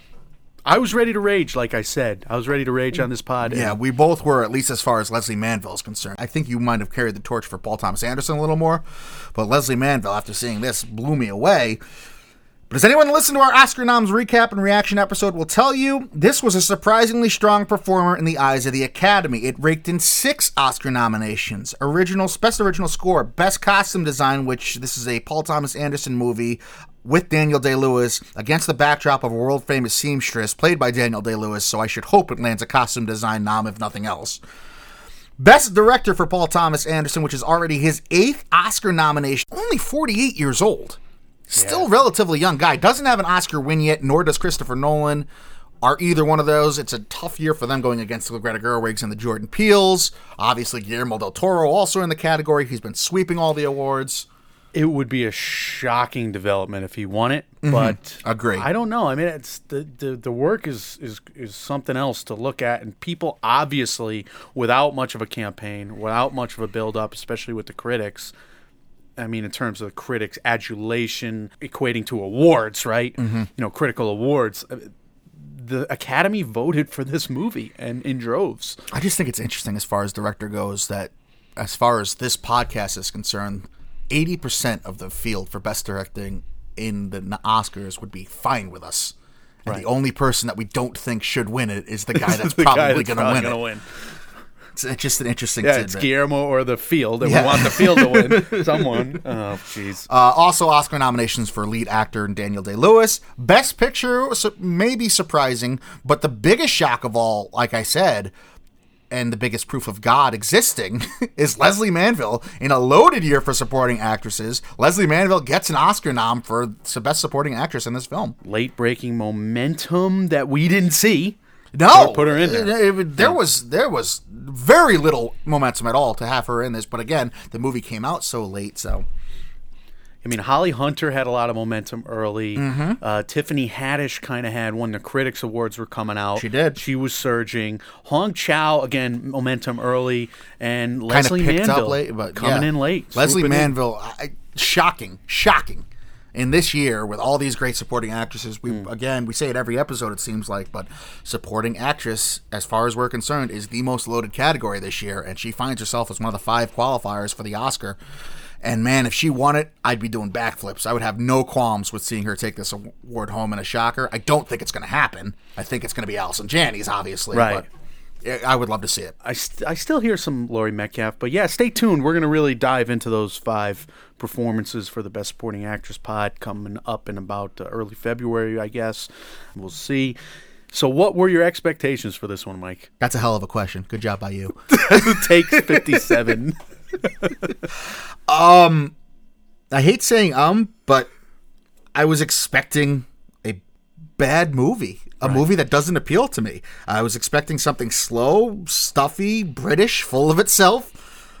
I was ready to rage, like I said. I was ready to rage on this pod. Yeah, we both were, at least as far as Leslie Manville is concerned. I think you might have carried the torch for Paul Thomas Anderson a little more, but Leslie Manville, after seeing this, blew me away. But as anyone listen to our Oscar noms recap and reaction episode will tell you, this was a surprisingly strong performer in the eyes of the Academy. It raked in six Oscar nominations. Original, Best Original Score, Best Costume Design, which this is a Paul Thomas Anderson movie with Daniel Day-Lewis against the backdrop of a world-famous seamstress played by Daniel Day-Lewis, so I should hope it lands a Costume Design nom, if nothing else. Best Director for Paul Thomas Anderson, which is already his eighth Oscar nomination. Only forty-eight years old. Still Yeah. relatively young guy. Doesn't have an Oscar win yet, nor does Christopher Nolan. Are either one of those. It's a tough year for them going against the Greta Gerwigs and the Jordan Peels. Obviously, Guillermo del Toro also in the category. He's been sweeping all the awards. It would be a shocking development if he won it, but Agree. I don't know. I mean, it's the, the, the work is, is is something else to look at, and people obviously, without much of a campaign, without much of a build-up, especially with the critics, I mean, in terms of critics' adulation equating to awards, right? Mm-hmm. You know, critical awards. The Academy voted for this movie and in droves. I just think it's interesting as far as director goes that as far as this podcast is concerned, eighty percent of the field for best directing in the Oscars would be fine with us. And Right. the only person that we don't think should win it is the guy that's The guy probably that's going to probably win gonna it. win. It's, it's just an interesting Yeah, tidbit. it's Guillermo or the field, and Yeah. we want the field to win. Someone. Oh, jeez. Uh, also, Oscar nominations for lead actor Daniel Day-Lewis. Best Picture su- may be surprising, but the biggest shock of all, like I said, and the biggest proof of God existing, is Leslie Manville. In a loaded year for supporting actresses, Leslie Manville gets an Oscar nom for the best supporting actress in this film. Late-breaking momentum that we didn't see. No, Or put her in there. It- it- there was there was very little momentum at all to have her in this, but again, the movie came out so late, so. I mean, Holly Hunter had a lot of momentum early. Mm-hmm. Uh, Tiffany Haddish kind of had when the Critics Awards were coming out. She did. She was surging. Hong Chow, again, momentum early. And Kind of Leslie picked Manville up late, but coming yeah. in late. Leslie swooping in. Manville, I, shocking, shocking. in this year with all these great supporting actresses. We mm. again, we say it every episode, it seems like, but supporting actress, as far as we're concerned, is the most loaded category this year, and she finds herself as one of the five qualifiers for the Oscar. And man, if she won it, I'd be doing backflips. I would have no qualms with seeing her take this award home in a shocker. I don't think it's going to happen. I think it's going to be Allison Janney's, obviously. Right. But I would love to see it. I, st- I still hear some Laurie Metcalf, but yeah, stay tuned. We're going to really dive into those five performances for the Best Supporting Actress pod coming up in about uh, early February, I guess. We'll see. So what were your expectations for this one, Mike? That's a hell of a question. Good job by you. Take fifty-seven. um, I hate saying um, but I was expecting a bad movie. A right. movie that doesn't appeal to me. I was expecting something slow, stuffy, British, full of itself.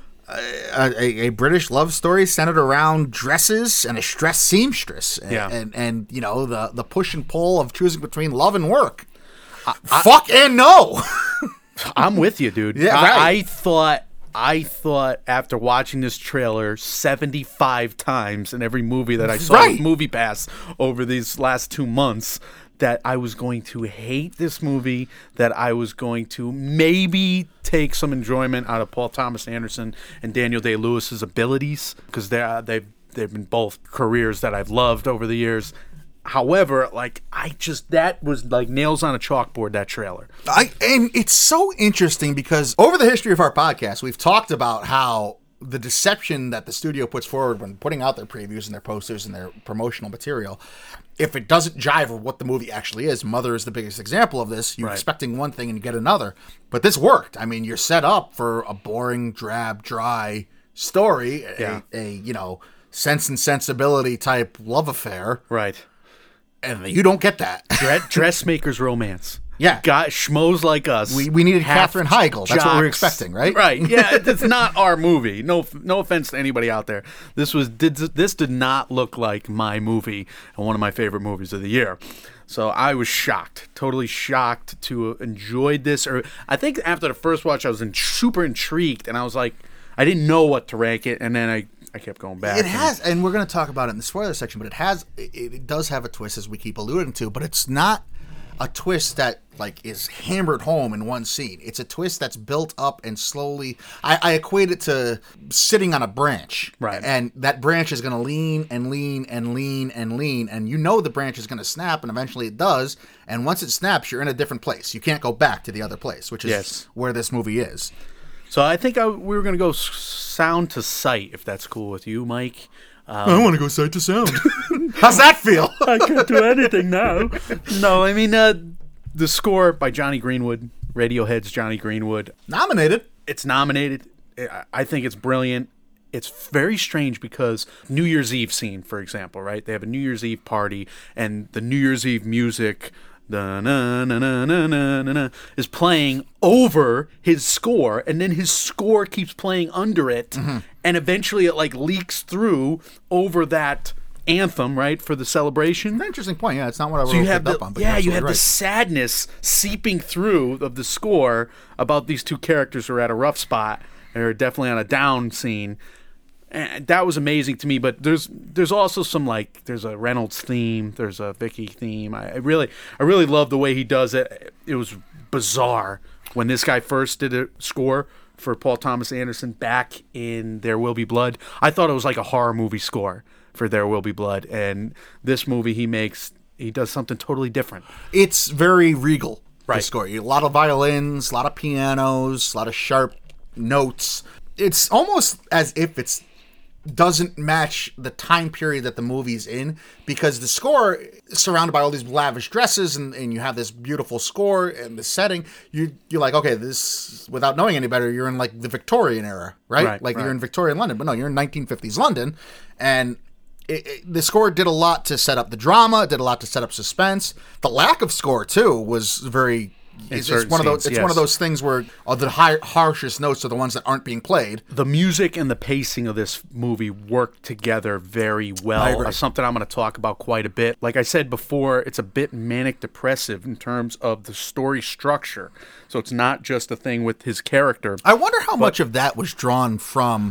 A, a, a British love story centered around dresses and a stressed seamstress. And, yeah. and, and, you know, the, the push and pull of choosing between love and work. I, Fuck I, and no! I'm with you, dude. Yeah, I, right. I thought... I thought after watching this trailer seventy-five times in every movie that I saw right. with MoviePass over these last two months that I was going to hate this movie, that I was going to maybe take some enjoyment out of Paul Thomas Anderson and Daniel Day-Lewis's abilities, because they're, they've, they've been both careers that I've loved over the years. However, like, I just, that was like nails on a chalkboard, that trailer. I and it's so interesting because over the history of our podcast, we've talked about how the deception that the studio puts forward when putting out their previews and their posters and their promotional material, if it doesn't jive with what the movie actually is, Mother is the biggest example of this. You're right. expecting one thing and you get another. But this worked. I mean, you're set up for a boring, drab, dry story, yeah. a, a, you know, Sense and Sensibility type love affair. Right. And you don't get that. Dress, dressmaker's romance. Yeah. Got schmoes like us. We we needed Katherine Heigl. That's jocks. What we were expecting, right? Right. Yeah, it's not our movie. No no offense to anybody out there. This was did this did not look like my movie and one of my favorite movies of the year. So I was shocked, totally shocked to enjoy this. Or I think after the first watch, I was in, super intrigued, and I was like, I didn't know what to rank it, and then I I kept going back. It has, and, and we're going to talk about it in the spoiler section, but it has, it, it does have a twist, as we keep alluding to, but it's not a twist that like is hammered home in one scene. It's a twist that's built up and slowly. I, I equate it to sitting on a branch, right? And that branch is going to lean and lean and lean and lean, and you know the branch is going to snap, and eventually it does. And once it snaps, you're in a different place. You can't go back to the other place, which is yes. where this movie is. So I think I, we were going to go sound to sight, if that's cool with you, Mike. Um, I want to go sight to sound. How's that feel? I can't do anything now. No, I mean, uh, the score by Johnny Greenwood, Radiohead's Johnny Greenwood. Nominated. It's nominated. I think it's brilliant. It's very strange because New Year's Eve scene, for example, right? They have a New Year's Eve party, and the New Year's Eve music... Na, na, na, na, na, na, na, is playing over his score, and then his score keeps playing under it, mm-hmm. and eventually it like leaks through over that anthem, right, for the celebration. An interesting point. Yeah, it's not what I so you have picked the, up on. But yeah, you have right. the sadness seeping through of the score about these two characters who are at a rough spot. They're definitely on a down scene. And that was amazing to me, but there's there's also some like there's a Reynolds theme, there's a Vicky theme. I, I really I really love the way he does it. It was bizarre when this guy first did a score for Paul Thomas Anderson back in There Will Be Blood. I thought it was like a horror movie score for There Will Be Blood, and this movie he makes he does something totally different. It's very regal. Right. The score, a lot of violins, a lot of pianos, a lot of sharp notes. It's almost as if it's doesn't match the time period that the movie's in, because the score is surrounded by all these lavish dresses and, and you have this beautiful score and the setting. You, you're like, okay, this, without knowing any better, you're in like the Victorian era, right? right like right. you're in Victorian London, but no, you're in nineteen fifties London. And it, it, the score did a lot to set up the drama, did a lot to set up suspense. The lack of score, too, was very... It's, it's one of those. It's yes. one of those things where uh, the high, harshest notes are the ones that aren't being played. The music and the pacing of this movie work together very well. Uh, something I'm going to talk about quite a bit. Like I said before, it's a bit manic depressive in terms of the story structure. So it's not just a thing with his character. I wonder how much of that was drawn from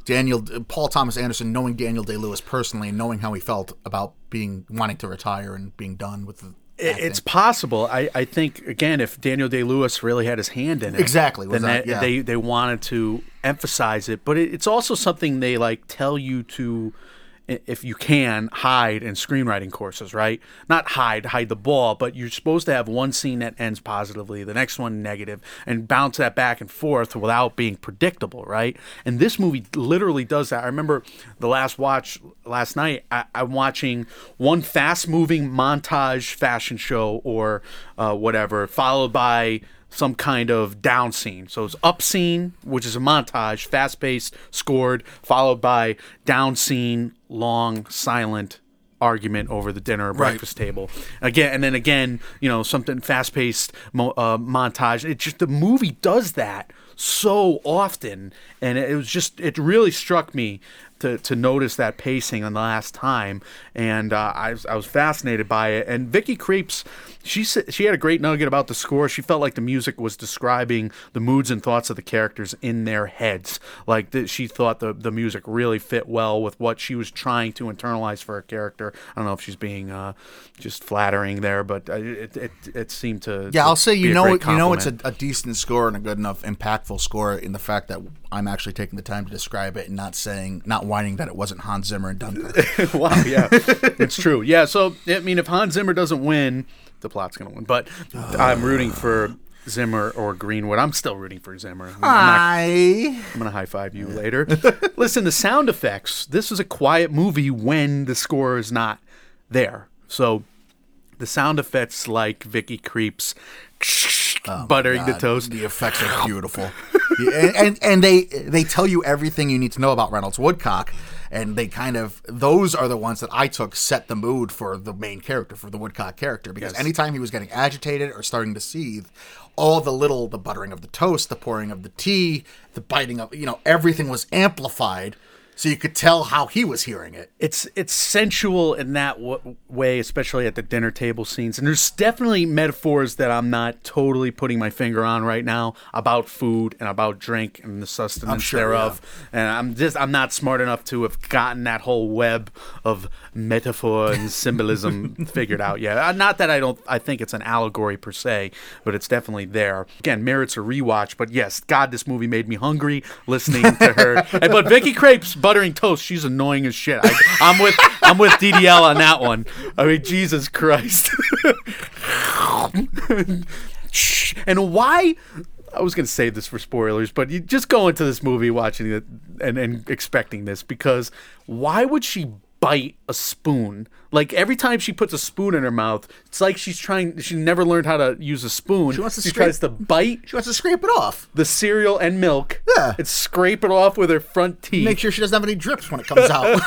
Daniel Paul Thomas Anderson knowing Daniel Day-Lewis personally and knowing how he felt about being wanting to retire and being done with the acting. It's possible. I, I think, again, if Daniel Day-Lewis really had his hand in it, exactly, then that, that, yeah. they, they wanted to emphasize it. But it, it's also something they like tell you to, if you can, hide in screenwriting courses, right? Not hide, hide the ball, but you're supposed to have one scene that ends positively, the next one negative, and bounce that back and forth without being predictable, right? And this movie literally does that. I remember the last watch last night, I, I'm watching one fast-moving montage fashion show or uh, whatever, followed by some kind of down scene. So it's up scene, which is a montage, fast-paced, scored, followed by down scene, long, silent argument over the dinner or breakfast right. table. Again, and then again, you know, something fast-paced mo- uh, montage. It just the movie does that so often, and it was just it really struck me to to notice that pacing on the last time, and uh, I was I was fascinated by it. And Vicky Krieps, she said she had a great nugget about the score. She felt like the music was describing the moods and thoughts of the characters in their heads. Like the, she thought the the music really fit well with what she was trying to internalize for her character. I don't know if she's being uh, just flattering there, but it it, it seemed to yeah. to I'll say you be a know great it, you know it's a, compliment. a decent score and a good enough impactful score in the fact that I'm actually taking the time to describe it and not saying not whining that it wasn't Hans Zimmer and Dunkirk. Wow, yeah, it's true. Yeah, so I mean, if Hans Zimmer doesn't win, the plot's going to win. But uh, I'm rooting for Zimmer or Greenwood. I'm still rooting for Zimmer. I'm, Hi. I'm, I'm going to high five you later. Listen, the sound effects. This is a quiet movie when the score is not there. So the sound effects, like Vicky Krieps oh buttering the toast. The effects are beautiful. and, and and they they tell you everything you need to know about Reynolds Woodcock, and they kind of those are the ones that I took set the mood for the main character, for the Woodcock character, because yes. anytime he was getting agitated or starting to seethe, all the little the buttering of the toast, the pouring of the tea, the biting of, you know, everything was amplified. So you could tell how he was hearing it. It's it's sensual in that w- way, especially at the dinner table scenes. And there's definitely metaphors that I'm not totally putting my finger on right now about food and about drink and the sustenance sure, thereof. Yeah. And I'm just I'm not smart enough to have gotten that whole web of metaphor and symbolism figured out yet. Uh, Not that I don't I think it's an allegory per se, but it's definitely there. Again, merits a rewatch. But yes, God, this movie made me hungry listening to her. And, but Vicky Krieps buttering toast, she's annoying as shit. I, I'm with I'm with D D L on that one. I mean, Jesus Christ. And why? I was going to save this for spoilers, but you just go into this movie watching it and, and expecting this, because why would she bite a spoon? Like, every time she puts a spoon in her mouth, it's like she's trying, she never learned how to use a spoon. She wants to she scrape, tries to bite. She wants to scrape it off. The cereal and milk. Yeah. And scrape it off with her front teeth. Make sure she doesn't have any drips when it comes out.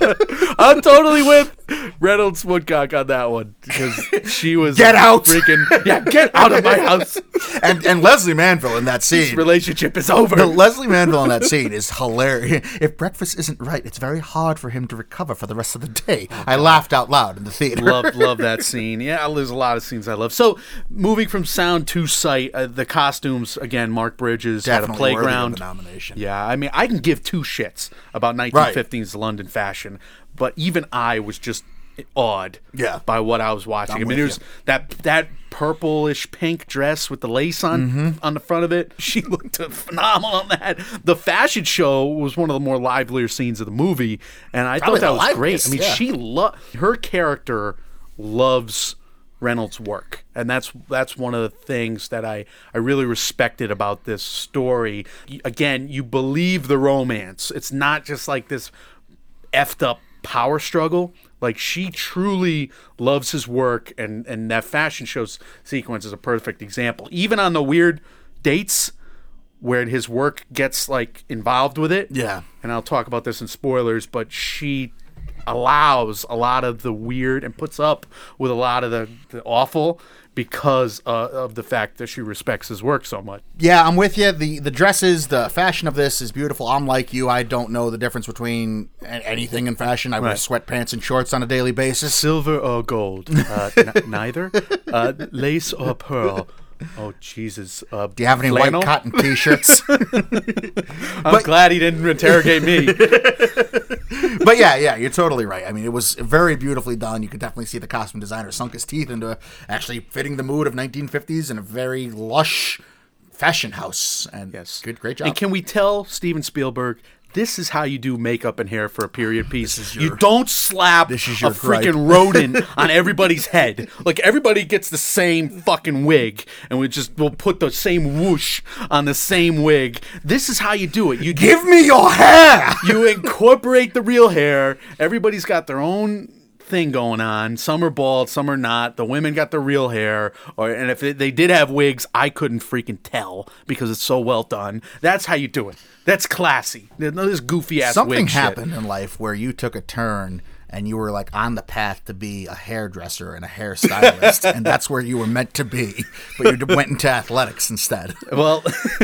I'm totally with Reynolds Woodcock on that one, because she was Get out! freaking yeah, get out of my house. and and Leslie Manville in that This scene. relationship is over. The Leslie Manville in that scene is hilarious. If breakfast isn't right, it's very hard for him to recover for the rest of the day. Oh, I laughed out loud in the theater. love love that scene. Yeah, there's a lot of scenes I love. So moving from sound to sight, uh, the costumes again. Mark Bridges Definitely had a playground. Worthy of the nomination. Yeah, I mean, I can give two shits about nineteen fifties London fashion, but even I was just awed Yeah. by what I was watching. I'm I mean, with there's you. that that purplish pink dress with the lace on Mm-hmm. on the front of it. She looked phenomenal on that. The fashion show was one of the more livelier scenes of the movie, and I Probably thought that the was great. liveliest, I mean, yeah. she lo- her character loves Reynolds' work, and that's that's one of the things that I, I really respected about this story. Y- Again, you believe the romance. It's not just like this effed up power struggle. Like, she truly loves his work, and, and that fashion show s- sequence is a perfect example. Even on the weird dates where his work gets like involved with it. Yeah. And I'll talk about this in spoilers, but she allows a lot of the weird and puts up with a lot of the, the awful because uh, of the fact that she respects his work so much. Yeah, I'm with you. The the dresses, the fashion of this is beautiful. I'm like you. I don't know the difference between a- anything in fashion. I wear Right. sweatpants and shorts on a daily basis. Silver or gold? Uh, n- neither. Uh, lace or pearl? Oh, Jesus. Uh, Do you have any flannel? white cotton T-shirts? I'm But- glad he didn't interrogate me. But yeah, yeah, you're totally right. I mean, it was very beautifully done. You could definitely see the costume designer sunk his teeth into actually fitting the mood of nineteen fifties in a very lush fashion house. And Yes. good, great job. And can we tell Steven Spielberg, this is how you do makeup and hair for a period piece. is your- you don't slap this is a your gripe. freaking rodent on everybody's head. Like, everybody gets the same fucking wig, and we just we'll put the same whoosh on the same wig. This is how you do it. You Give me your hair! you incorporate the real hair. Everybody's got their own thing going on. Some are bald, some are not. The women got the real hair, or and if it, they did have wigs, I couldn't freaking tell because it's so well done. That's how you do it. That's classy. There's no this goofy ass Something wig shit. happened in life where you took a turn and you were like on the path to be a hairdresser and a hairstylist, and that's where you were meant to be, but you went into athletics instead. Well,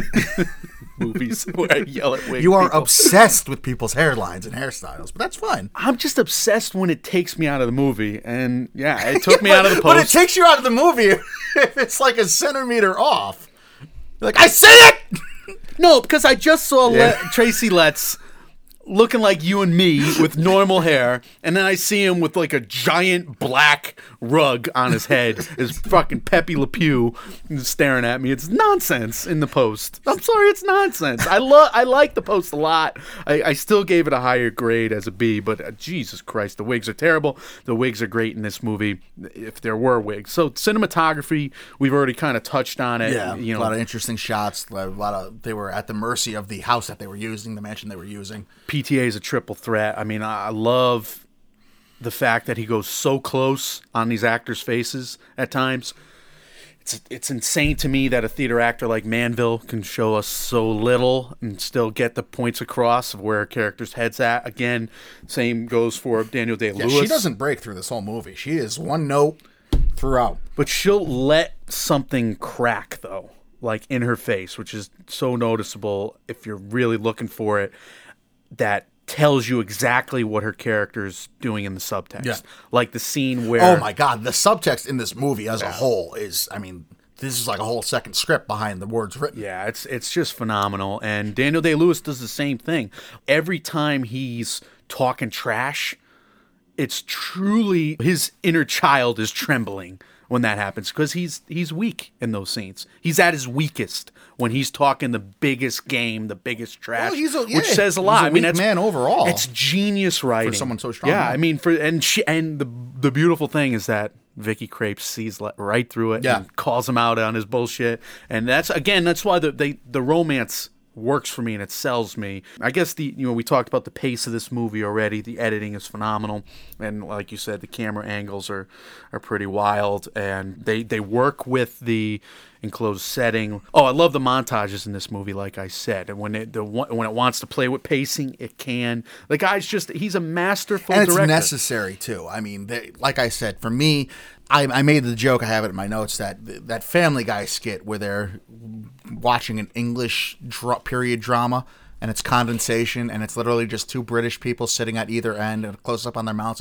movies where I yell at wig You are people. obsessed with people's hairlines and hairstyles, but that's fine. I'm just obsessed when it takes me out of the movie, and yeah, it took me out of the post. But it takes you out of the movie if it's like a centimeter off. You're like, I see it! No, because I just saw Yeah. Le- Tracy Letts looking like you and me with normal hair, and then I see him with like a giant black rug on his head, his fucking Pepe Le Pew staring at me. It's nonsense in the post. I'm sorry, it's nonsense. I love, I like the post a lot. I, I still gave it a higher grade as a B, but uh, Jesus Christ, the wigs are terrible. The wigs are great in this movie, if there were wigs. So cinematography, we've already kind of touched on it. Yeah, you a know, lot of interesting shots. A lot of they were at the mercy of the house that they were using, the mansion they were using. P T A is a triple threat. I mean, I I love the fact that he goes so close on these actors' faces at times. It's it's insane to me that a theater actor like Manville can show us so little and still get the points across of where a character's head's at. Again, same goes for Daniel Yeah, Day-Lewis. she doesn't break through this whole movie. She is one note throughout. But she'll let something crack, though, like in her face, which is so noticeable if you're really looking for it, that tells you exactly what her character's doing in the subtext. Yeah. Like the scene where... Oh my god, the subtext in this movie as a whole is, I mean, this is like a whole second script behind the words written. Yeah, it's it's just phenomenal. And Daniel Day-Lewis does the same thing. Every time he's talking trash, it's truly his inner child is trembling when that happens because he's he's weak in those scenes. He's at his weakest when he's talking the biggest game, the biggest trash, Well, he's a- yeah, which says a he's lot. a I mean, weak that's man overall. It's genius writing someone so strong, Yeah, yeah. I mean, for and she and the the beautiful thing is that Vicky Krieps sees le- right through it Yeah. and calls him out on his bullshit. And that's again, that's why the they the romance works for me and it sells me. I guess the you know we talked about the pace of this movie already. The editing is phenomenal, and like you said, the camera angles are are pretty wild, and they they work with the enclosed setting. Oh, I love the montages in this movie. Like I said, and when it the when it wants to play with pacing, it can. The guy's just he's a masterful And it's director. necessary too. I mean, they, like I said, for me, I, I made the joke. I have it in my notes that that Family Guy skit where they're watching an English dra- period drama and it's condensation and it's literally just two British people sitting at either end and a close up on their mouths.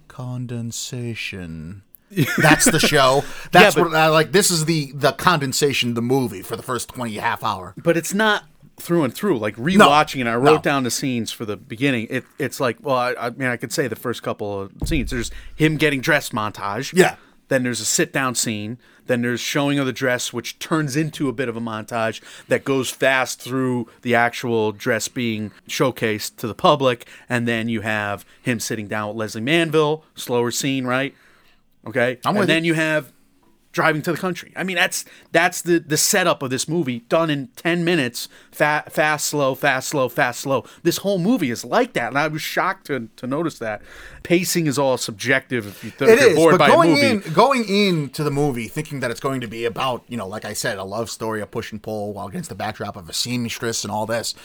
Condensation. That's the show. That's Yeah, but- what I like. This is the the condensation, the movie for the first twenty half hour. But it's not through and through. Like rewatching it, I wrote No. down the scenes for the beginning. It it's like, well, I, I mean, I could say the first couple of scenes. There's him getting dressed montage. Yeah. Then there's a sit down scene. Then there's showing of the dress, which turns into a bit of a montage that goes fast through the actual dress being showcased to the public. And then you have him sitting down with Leslie Manville, slower scene, right? Okay. I'm and with then you. you have driving to the country. I mean, that's that's the the setup of this movie done in ten minutes. Fast, fast, slow, fast, slow, fast, slow. This whole movie is like that, and I was shocked to to notice that. Pacing is all subjective. If, you th- It if you're is, bored but by going a movie, in, going into the movie thinking that it's going to be about, you know, like I said, a love story, a push and pull, while against the backdrop of a seamstress and all this,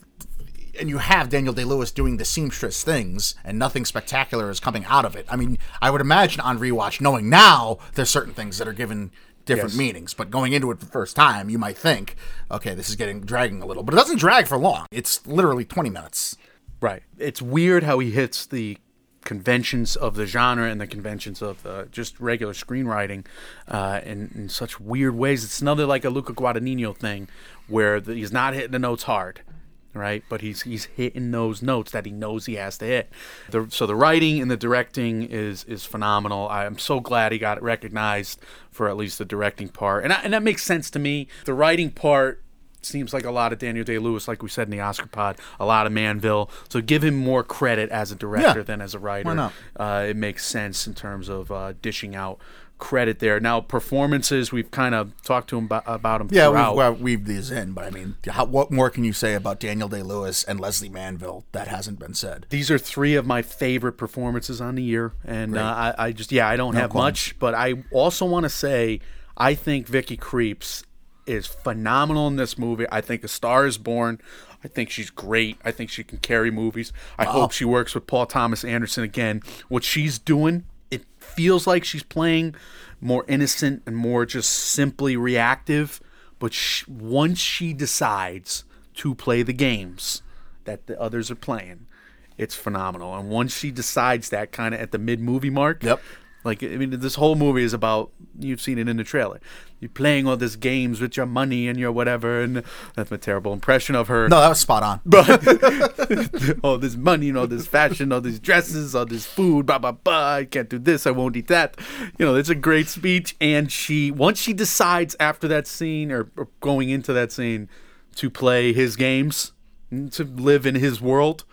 and you have Daniel Day-Lewis doing the seamstress things, and nothing spectacular is coming out of it. I mean, I would imagine on rewatch, knowing now, there's certain things that are given different Yes. meanings, but going into it for the first time, you might think, okay, this is getting dragging a little, but it doesn't drag for long. It's literally twenty minutes. right? It's weird how he hits the conventions of the genre and the conventions of uh, just regular screenwriting uh, in, in such weird ways. It's another like a Luca Guadagnino thing where the, he's not hitting the notes hard, right? But he's he's hitting those notes that he knows he has to hit. The, so the writing and the directing is is phenomenal. I'm so glad he got recognized for at least the directing part, and I, and that makes sense to me. The writing part seems like a lot of Daniel Day-Lewis, like we said in the Oscar pod, a lot of Manville. So give him more credit as a director Yeah. than as a writer. Why not? Uh, it makes sense in terms of uh, dishing out credit there. Now, performances, we've kind of talked to him about, about them Yeah, throughout. we've, well, weaved these in, but I mean, how, what more can you say about Daniel Day-Lewis and Leslie Manville that hasn't been said? These are three of my favorite performances on the year. And uh, I, I just, yeah, I don't No have qualms. much, but I also want to say I think Vicky Krieps is phenomenal in this movie. I think A Star is Born. I think she's great. I think she can carry movies. I Wow. hope she works with Paul Thomas Anderson again. What she's doing, it feels like she's playing more innocent and more just simply reactive. But sh- once she decides to play the games that the others are playing, it's phenomenal. And once she decides that kind of at the mid-movie mark, Yep. like, I mean, this whole movie is about, you've seen it in the trailer, you're playing all these games with your money and your whatever, and that's a terrible impression of her. No, that was spot on. But all this money and all this fashion, all these dresses, all this food, blah, blah, blah, I can't do this, I won't eat that. You know, it's a great speech, and she, once she decides after that scene, or, or going into that scene, to play his games, to live in his world,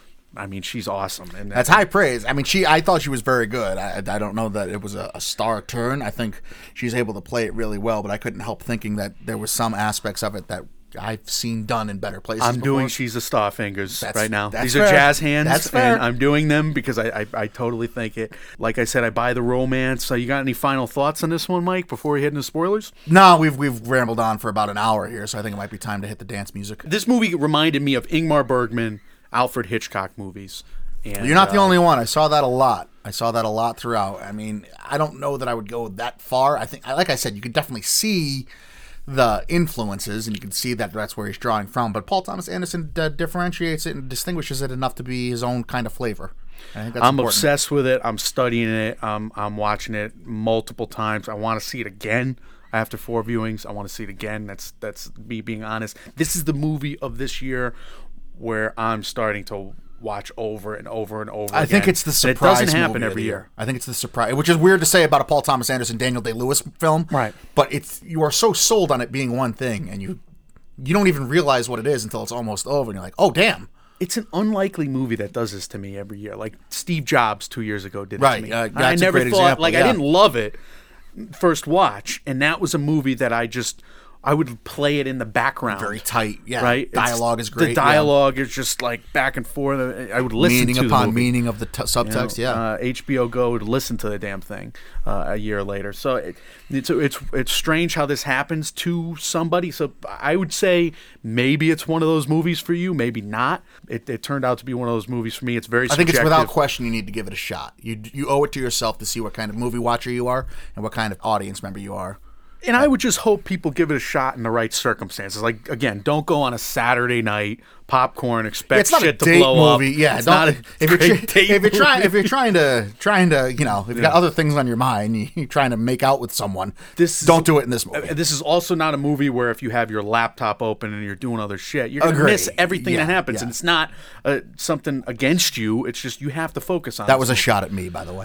I mean, she's awesome. And That's high praise. I mean, she. I thought she was very good. I, I don't know that it was a, a star turn. I think she's able to play it really well, but I couldn't help thinking that there was some aspects of it that I've seen done in better places I'm before. doing She's a Star Fingers That's- right now. that's These fair. are jazz hands, That's fair. and I'm doing them because I, I, I totally think it. Like I said, I buy the romance. So you got any final thoughts on this one, Mike, before we head into spoilers? No, we've we've rambled on for about an hour here, so I think it might be time to hit the dance music. This movie reminded me of Ingmar Bergman, Alfred Hitchcock movies. And, You're not the uh, only one. I saw that a lot. I saw that a lot throughout. I mean, I don't know that I would go that far. I think, like I said, you could definitely see the influences, and you can see that that's where he's drawing from. But Paul Thomas Anderson uh, differentiates it and distinguishes it enough to be his own kind of flavor. I think that's I'm important. obsessed with it. I'm studying it. I'm, I'm watching it multiple times. I want to see it again. After four viewings, I want to see it again. That's that's me being honest. This is the movie of this year where I'm starting to watch over and over and over I again. think it's the And surprise It doesn't happen movie of every the year. I think it's the surprise, which is weird to say about a Paul Thomas Anderson, Daniel Day-Lewis film. Right. But it's you are so sold on it being one thing, and you you don't even realize what it is until it's almost over, and you're like, oh, damn. It's an unlikely movie that does this to me every year. Like Steve Jobs two years ago did it Right, to me. uh, I that's a never great thought, example, like, yeah. I didn't love it first watch, and that was a movie that I just, I would play it in the background. Very tight, yeah. Right? It's- Dialogue is great, The yeah. dialogue is just like back and forth. I would listen Meaning to the upon movie. meaning of the t- You know, subtext, yeah. uh, H B O Go to listen to the damn thing uh, a year later. So it, it's it's it's strange how this happens to somebody. So I would say maybe it's one of those movies for you, maybe not. It, it turned out to be one of those movies for me. It's very I think it's subjective. without question you need to give it a shot. You you owe it to yourself to see what kind of movie watcher you are and what kind of audience member you are. And I would just hope people give it a shot in the right circumstances. Like, again, don't go on a Saturday night, popcorn, expect It's not shit a to date blow movie. up. Yeah, it's don't- not a if you're great tr- date if you're trying movie. if you're trying to trying to you know if you've got other things on your mind, you- you're trying to make out with someone. This is- don't do it in this movie. Uh, This is also not a movie where if you have your laptop open and you're doing other shit, you're going to Agree. miss everything Yeah, that happens. yeah. And it's not uh, something against you. It's just you have to focus on That this was a movie. shot at me, by the way.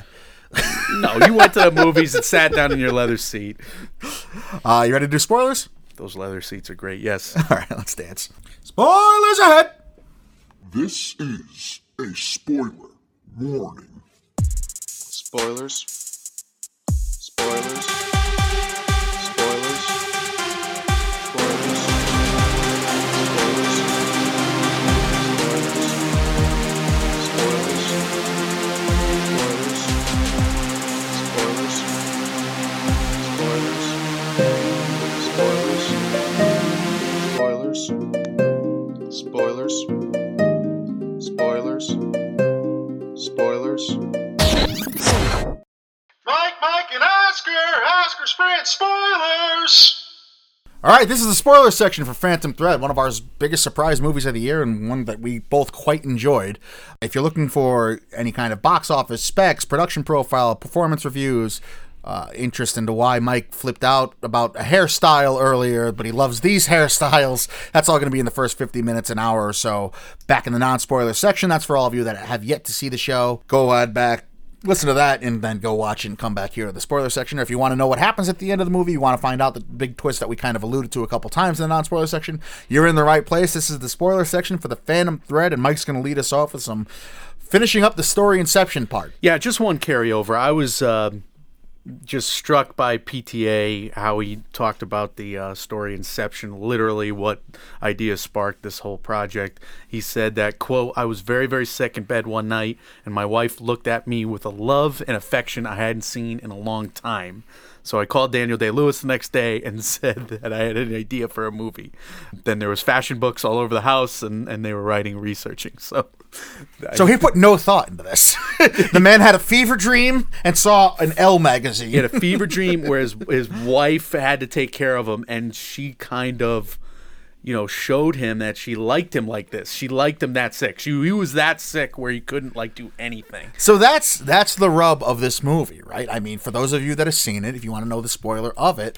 No, you went to the movies and sat down in your leather seat. Uh, you ready to do spoilers? Those leather seats are great. Yes. All right, let's dance. Spoilers ahead. This is a spoiler warning. Spoilers. Spoilers. Spoilers. Spoilers. Spoilers. Spoilers. Spoilers. Spoilers. Mike, Mike, and Oscar! Oscar spread spoilers! All right, this is the spoiler section for Phantom Thread, one of our biggest surprise movies of the year and one that we both quite enjoyed. If you're looking for any kind of box office specs, production profile, performance reviews, uh, interest into why Mike flipped out about a hairstyle earlier, but he loves these hairstyles, that's all going to be in the first fifty minutes, an hour or so. Back in the non-spoiler section, that's for all of you that have yet to see the show. Go ahead back. Listen to that and then go watch it and come back here to the spoiler section. Or if you want to know what happens at the end of the movie, you want to find out the big twist that we kind of alluded to a couple times in the non-spoiler section, you're in the right place. This is the spoiler section for the Phantom Thread, and Mike's going to lead us off with some finishing up the story inception part. Yeah, just one carryover. I was uh, just struck by P T A, how he talked about the uh, story inception, literally what idea sparked this whole project. He said that, quote, I was very, very sick in bed one night, and my wife looked at me with a love and affection I hadn't seen in a long time. So I called Daniel Day-Lewis the next day and said that I had an idea for a movie. Then there was fashion books all over the house, and, and they were writing, researching. So so he put no thought into this. The man had a fever dream and saw an Elle magazine. He had a fever dream where his, his wife had to take care of him, and she kind of, you know, showed him that she liked him like this. She liked him that sick. She, he was that sick where he couldn't, like, do anything. So that's that's the rub of this movie, right? I mean, for those of you that have seen it, if you want to know the spoiler of it,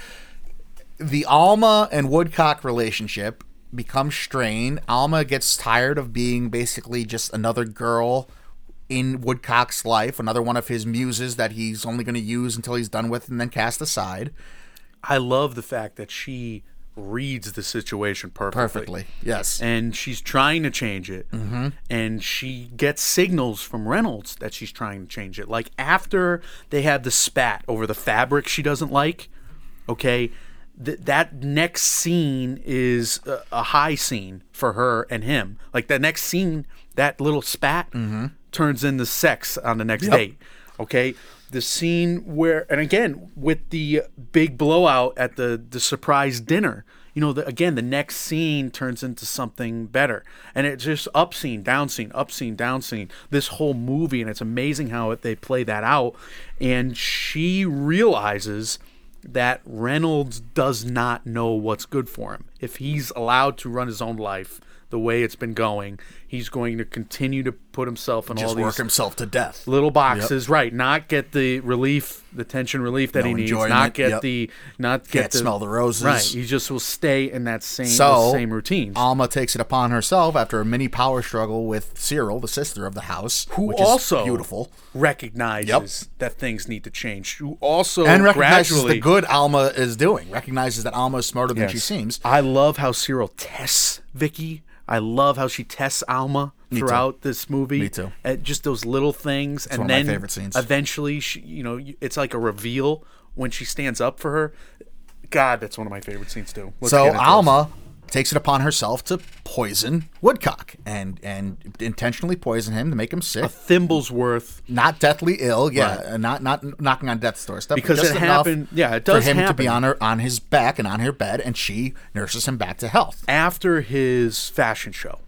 the Alma and Woodcock relationship becomes strained. Alma gets tired of being basically just another girl in Woodcock's life, another one of his muses that he's only going to use until he's done with and then cast aside. I love the fact that she reads the situation perfectly. Perfectly, yes. And she's trying to change it. Mm-hmm. And she gets signals from Reynolds that she's trying to change it. Like after they have the spat over the fabric she doesn't like, okay, th- that next scene is a, a high scene for her and him. Like the next scene, that little spat mm-hmm. turns into sex on the next yep. date. Okay? The scene where, and again, with the big blowout at the, the surprise dinner, you know, the, again, the next scene turns into something better. And it's just up scene, down scene, up scene, down scene, this whole movie. And it's amazing how it, they play that out. And she realizes that Reynolds does not know what's good for him. If he's allowed to run his own life the way it's been going, he's going to continue to put himself in Just all these work himself to death. little boxes, yep. right? Not get the relief, the tension relief that no he needs. enjoyment. Not get yep. the, not get Can't the, smell the roses. Right. He just will stay in that same so, same routine. Alma takes it upon herself after a mini power struggle with Cyril, the sister of the house, who which also is beautiful. recognizes yep. that things need to change. Who also and recognizes gradually, the good Alma is doing. Recognizes that Alma is smarter than yes. she seems. I love how Cyril tests Vicky. I love how she tests Alma Me throughout too. this movie. Me too. Uh, just those little things, It's and one then of my favorite scenes. eventually, she, you know, it's like a reveal when she stands up for her. God, that's one of my favorite scenes too. Let's so get into Alma takes it upon herself to poison Woodcock and and intentionally poison him to make him sick. a thimble's worth, Not deathly ill, yeah, Right. uh, not not knocking on death's door stuff. because just it enough happened. Yeah, it does for him happen. to be on her on his back and on her bed, and she nurses him back to health. After his fashion show,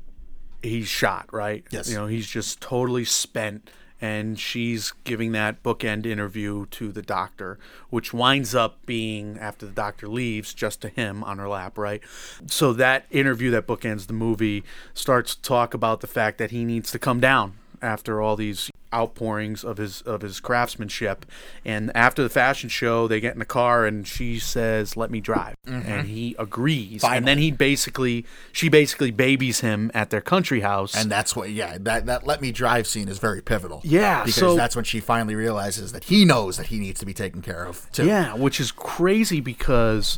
he's shot, right? Yes. You know, he's just totally spent, and she's giving that bookend interview to the doctor, which winds up being, after the doctor leaves, just to him on her lap, right? So that interview that bookends the movie starts to talk about the fact that he needs to come down after all these outpourings of his of his craftsmanship. And after the fashion show, they get in the car and she says, let me drive. Mm-hmm. And he agrees. Finally. And then he basically she basically babies him at their country house. And that's what, yeah, that that let me drive scene is very pivotal. Yeah, because so- that's when she finally realizes that he knows that he needs to be taken care of too. Yeah, which is crazy because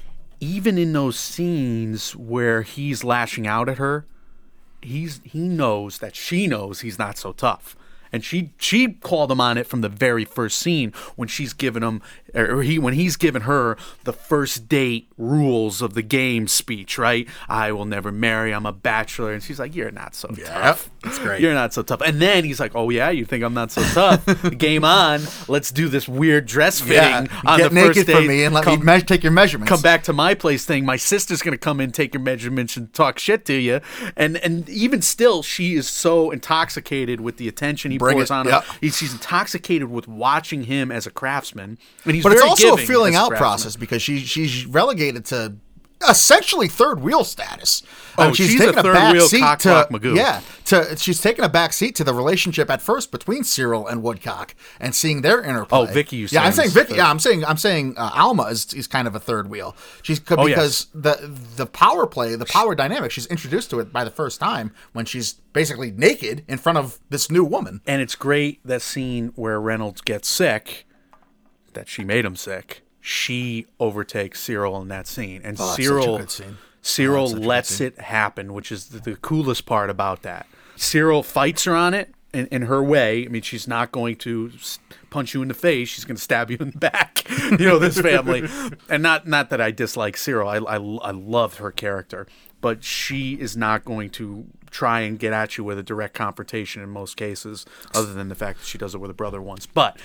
even in those scenes where he's lashing out at her, he's he knows that she knows he's not so tough. And she she called him on it from the very first scene when she's given him, or he when he's given her the first date rules of the game speech, right? I will never marry. I'm a bachelor, and she's like, "You're not so Yeah, tough. that's great. You're not so tough." And then he's like, "Oh yeah, you think I'm not so tough? Game on. Let's do this weird dress fitting Yeah, on get the first naked date. for me and let Come- me me- take your measurements. come back to my place thing. My sister's gonna come in, take your measurements, and talk shit to you. And and even still, she is so intoxicated with the attention he bring pours it, on him. yep. He's, she's intoxicated with watching him as a craftsman. And he's But it's very also a giving feeling as out craftsman. process because she she's relegated to essentially third wheel status. Oh, she's a third back wheel seat cock to, block Magoo. Yeah, to she's taking a back seat to the relationship at first between Cyril and Woodcock and seeing their interplay. Oh, Vicky, you yeah, I'm saying saying Vicky. Yeah, I'm saying I'm saying uh, Alma is, is kind of a third wheel. She's Oh, because the the power play, the power dynamic. She's introduced to it by the first time when she's basically naked in front of this new woman. And it's great, that scene where Reynolds gets sick, that she made him sick. She overtakes Cyril in that scene. And Oh, that's such a Cyril, good scene. Cyril Oh, that's such a good lets scene. it happen, which is the, the coolest part about that. Cyril fights her on it in, in her way. I mean, she's not going to s- punch you in the face. She's going to stab you in the back. You know, this family. And not not that I dislike Cyril. I, I, I love her character. But she is not going to try and get at you with a direct confrontation in most cases, other than the fact that she does it with her brother once. But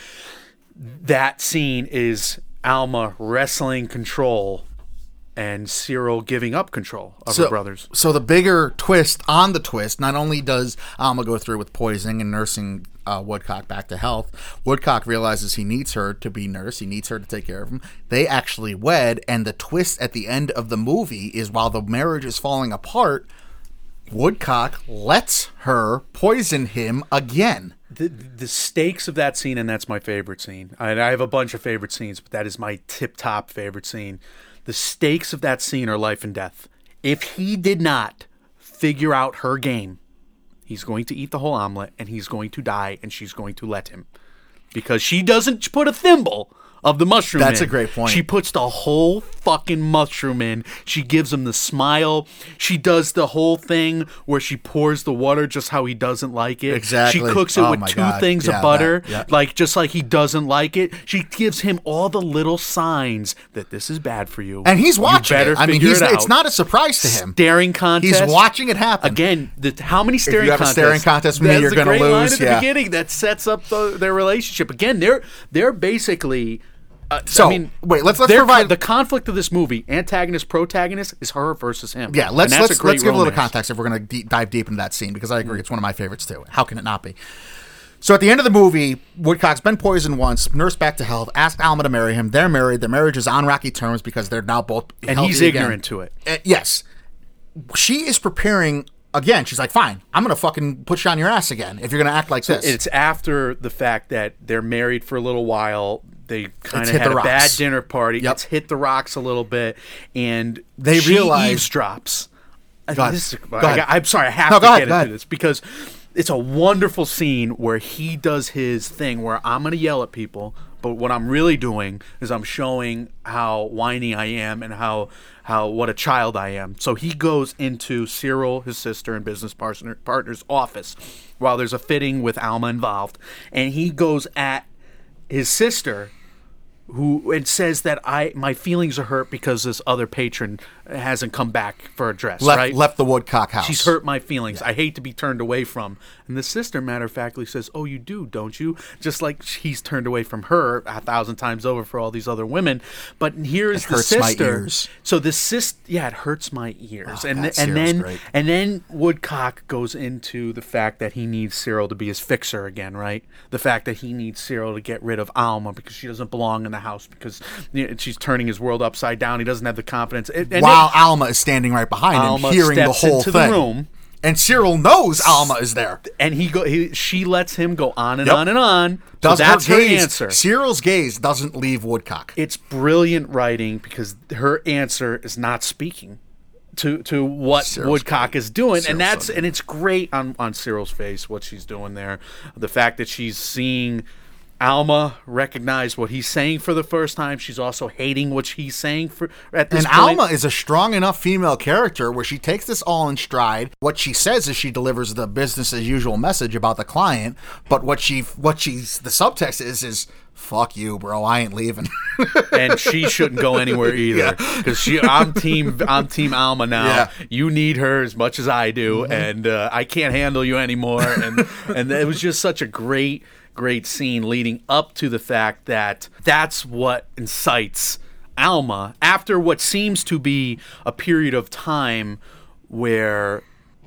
that scene is Alma wrestling control and Cyril giving up control of her brothers. So the bigger twist on the twist, not only does Alma go through with poisoning and nursing uh, Woodcock back to health, Woodcock realizes he needs her to be nurse. He needs her to take care of him. They actually wed, and the twist at the end of the movie is while the marriage is falling apart, Woodcock lets her poison him again. The, the stakes of that scene, and that's my favorite scene. I, I have a bunch of favorite scenes, but that is my tip-top favorite scene. The stakes of that scene are life and death. If he did not figure out her game, he's going to eat the whole omelet, and he's going to die, and she's going to let him. Because she doesn't put a thimble of the mushroom That's in. a great point. She puts the whole fucking mushroom in. She gives him the smile. She does the whole thing where she pours the water just how he doesn't like it. Exactly. She cooks it Oh with my two God. things Yeah, of butter, that- yeah. like just like he doesn't like it. She gives him all the little signs that this is bad for you. And he's watching You better it. I mean, figure he's it it's out. not a surprise to him. Staring contest. He's watching it happen. Again, the, how many staring you have a contests? staring contest with me, That's you're a gonna great line lose, at the yeah. beginning that sets up the, their relationship. Again, they're they're basically. Uh, So, I mean, wait, let's- let's their- provide- the conflict of this movie. Antagonist, protagonist is her versus him. Yeah, let's And that's let's a great let's give a little romance. context if we're going to de- dive deep into that scene because I agree it's one of my favorites too. How can it not be? So at the end of the movie, Woodcock's been poisoned once, nursed back to health, asked Alma to marry him. They're married. Their marriage is on rocky terms because they're now both And healthy he's again. ignorant to it. Uh, yes, she is preparing again. She's like, "Fine, I'm going to fucking put you on your ass again if you're going to act like this." It's after the fact that they're married for a little while. They kind It's of hit had the a bad rocks. dinner party. Yep. It's hit the rocks a little bit, and They she realize- eavesdrops. Uh, Go ahead. This is, Go I, ahead. I'm sorry, I have No, to go ahead, get go into ahead. this because it's a wonderful scene where he does his thing where I'm going to yell at people, but what I'm really doing is I'm showing how whiny I am and how how what a child I am. So he goes into Cyril, his sister and business partner, partner's office while there's a fitting with Alma involved, and he goes at his sister, who and says that I my feelings are hurt because this other patron hasn't come back for a dress. left right? left the Woodcock house. She's hurt my feelings. I hate to be turned away from. And the sister, matter of factly, says, "Oh, you do, don't you?" Just like he's turned away from her a thousand times over for all these other women. But here is It the hurts my sister. ears. So the sis, yeah, it hurts my ears. Oh, and God, and Cyril's then great. and then Woodcock goes into the fact that he needs Cyril to be his fixer again, right? The fact that he needs Cyril to get rid of Alma because she doesn't belong in the house because you know, she's turning his world upside down. He doesn't have the confidence. And, and While Alma is standing right behind Alma him, hearing the steps whole into thing. the room. And Cyril knows Alma is there. And he go. He, she lets him go on and Yep. on and on. So Does that's her her gaze, answer. Cyril's gaze doesn't leave Woodcock. It's brilliant writing because her answer is not speaking to to what Cyril's Woodcock great. is doing, Cyril's and that's so good. and it's great on on Cyril's face what she's doing there. The fact that she's seeing Alma recognize what he's saying for the first time. She's also hating what he's saying for at this And point. Alma is a strong enough female character where she takes this all in stride. What she says is she delivers the business as usual message about the client, but what she what she's the subtext is is fuck you, bro. I ain't leaving. and she shouldn't go anywhere either because she I'm team I'm team Alma now. Yeah. You need her as much as I do, and uh, I can't handle you anymore. And and it was just such a great great scene leading up to the fact that that's what incites Alma after what seems to be a period of time where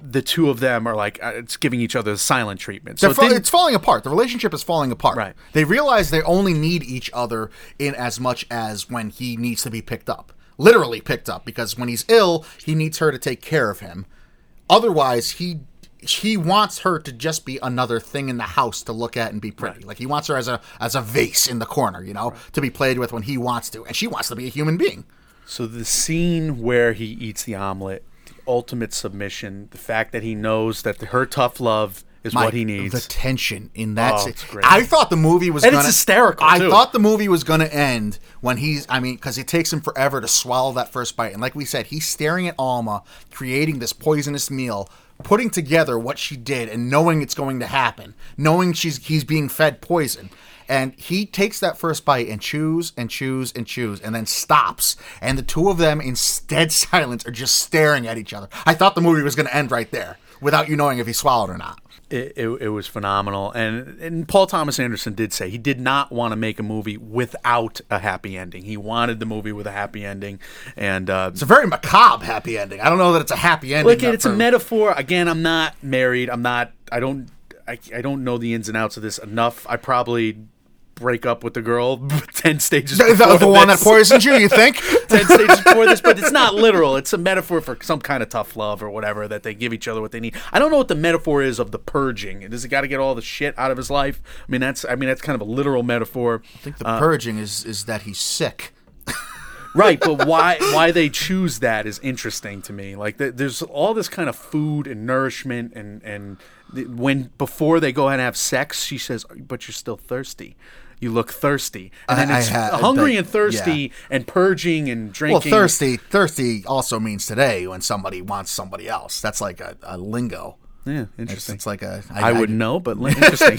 the two of them are like uh, it's giving each other silent treatment. So So it fa- didn't- it's falling apart. The relationship is falling apart. Right. They realize they only need each other in as much as when he needs to be picked up. Literally picked up, because when he's ill, he needs her to take care of him. Otherwise, he he wants her to just be another thing in the house to look at and be pretty. Right. Like he wants her as a as a vase in the corner, you know, to be played with when he wants to, and she wants to be a human being. So the scene where he eats the omelet, the ultimate submission, the fact that he knows that her tough love is Mike, what he needs. The tension in that Oh, scene. it's great. I thought the movie was And gonna, it's hysterical, I too. thought the movie was going to end when he's, I mean, because it takes him forever to swallow that first bite. And like we said, he's staring at Alma, creating this poisonous meal, putting together what she did and knowing it's going to happen, knowing she's he's being fed poison. And he takes that first bite and chews and chews and chews and then stops. And the two of them, in dead silence, are just staring at each other. I thought the movie was going to end right there without you knowing if he swallowed or not. It, it, it was phenomenal. And, and Paul Thomas Anderson did say he did not want to make a movie without a happy ending. He wanted the movie with a happy ending. And uh, It's a very macabre happy ending. I don't know that it's a happy ending. look, it's a for- metaphor. Again, I'm not married. I'm not, I don't, I, I don't know the ins and outs of this enough. I probably break up with the girl ten stages The, before the, the one that this. poisoned you, you think? ten stages before this, but it's not literal. It's a metaphor for some kind of tough love or whatever, that they give each other what they need. I don't know what the metaphor is of the purging. Does he got to get all the shit out of his life? I mean, that's I mean that's kind of a literal metaphor. I think the purging is, is that he's sick. Right, but why why they choose that is interesting to me. Like th- there's all this kind of food and nourishment, and and th- when before they go ahead and have sex, she says, "But you're still thirsty. You look thirsty." And then I- I it's ha- hungry that- and thirsty yeah. and purging and Well, drinking. thirsty thirsty also means today when somebody wants somebody else. That's like a, a lingo. Yeah, It's, interesting. it's like a I, wouldn't know, but li- interesting.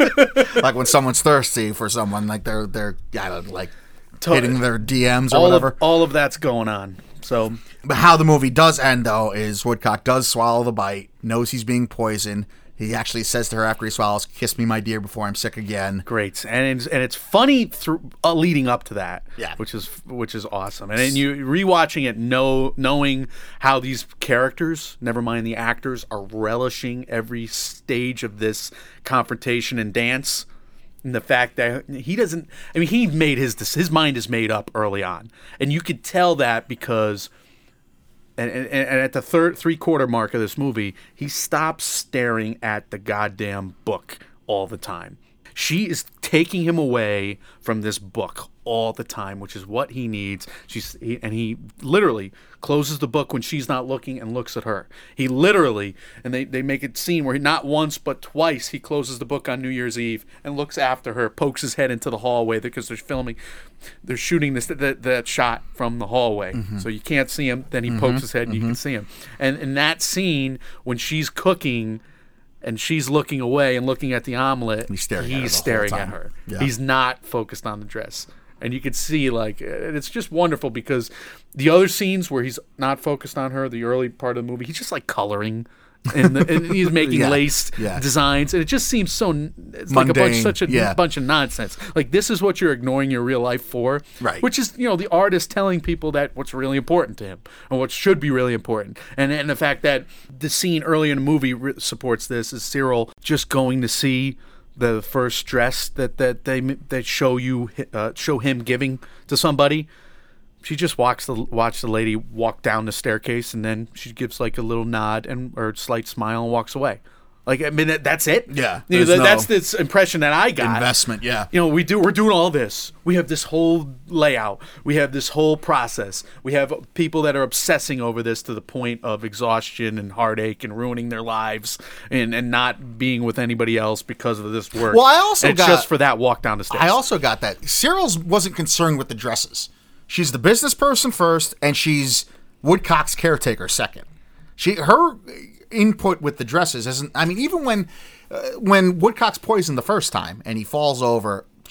like when someone's thirsty for someone, like they're they're I don't know, like To- hitting their D Ms or all whatever. of all of that's going on. So But how the movie does end, though, is Woodcock does swallow the bite, knows he's being poisoned. He actually says to her after he swallows, "Kiss me, my dear, before I'm sick again." great, and it's, and it's funny through uh, leading up to that, Yeah. which is which is awesome. And then you rewatching it, know knowing how these characters, never mind the actors, are relishing every stage of this confrontation and dance. And the fact that he doesn't, I mean, he made his his mind is made up early on, and you could tell that because. And, and, and at the third three quarter mark of this movie, he stops staring at the goddamn book all the time. She is taking him away from this book all the time, which is what he needs. She's he, and he literally closes the book when she's not looking and looks at her. He literally, and they, they make a scene where he, not once but twice, he closes the book on New Year's Eve and looks after her, pokes his head into the hallway because they're filming, they're shooting this that, that shot from the hallway, Mm-hmm. so you can't see him. Then he pokes his head and you can see him. And in that scene when she's cooking. And she's looking away and looking at the omelet. He's staring at her the whole staring at time. her. Yeah. He's not focused on the dress. And you could see, like, it's just wonderful because the other scenes where he's not focused on her, the early part of the movie, he's just like coloring. And, the, and he's making Yeah. lace Yeah. designs, and it just seems so. It's like a bunch, Mundane. such a Yeah. bunch of nonsense. Like this is what you're ignoring your real life for, Right. Which is, you know, the artist telling people that what's really important to him, or what should be really important, and and the fact that the scene early in the movie re- supports this is Cyril just going to see the first dress that that they that show you uh, show him giving to somebody. She just walks the watch the lady walk down the staircase, and then she gives like a little nod and or slight smile and walks away. Like I mean, that, that's it. Yeah, You know, there's that- no that's this impression that I got. Investment, yeah. You know, we do. We're doing all this. We have this whole layout. We have this whole process. We have people that are obsessing over this to the point of exhaustion and heartache and ruining their lives and, and not being with anybody else because of this work. Well, I also and it's got- just for that walk down the stairs. I also got that. Cyril's wasn't concerned with the dresses. She's the business person first, and she's Woodcock's caretaker second. She her input with the dresses isn't. I mean, even when uh, when Woodcock's poisoned the first time and he falls over,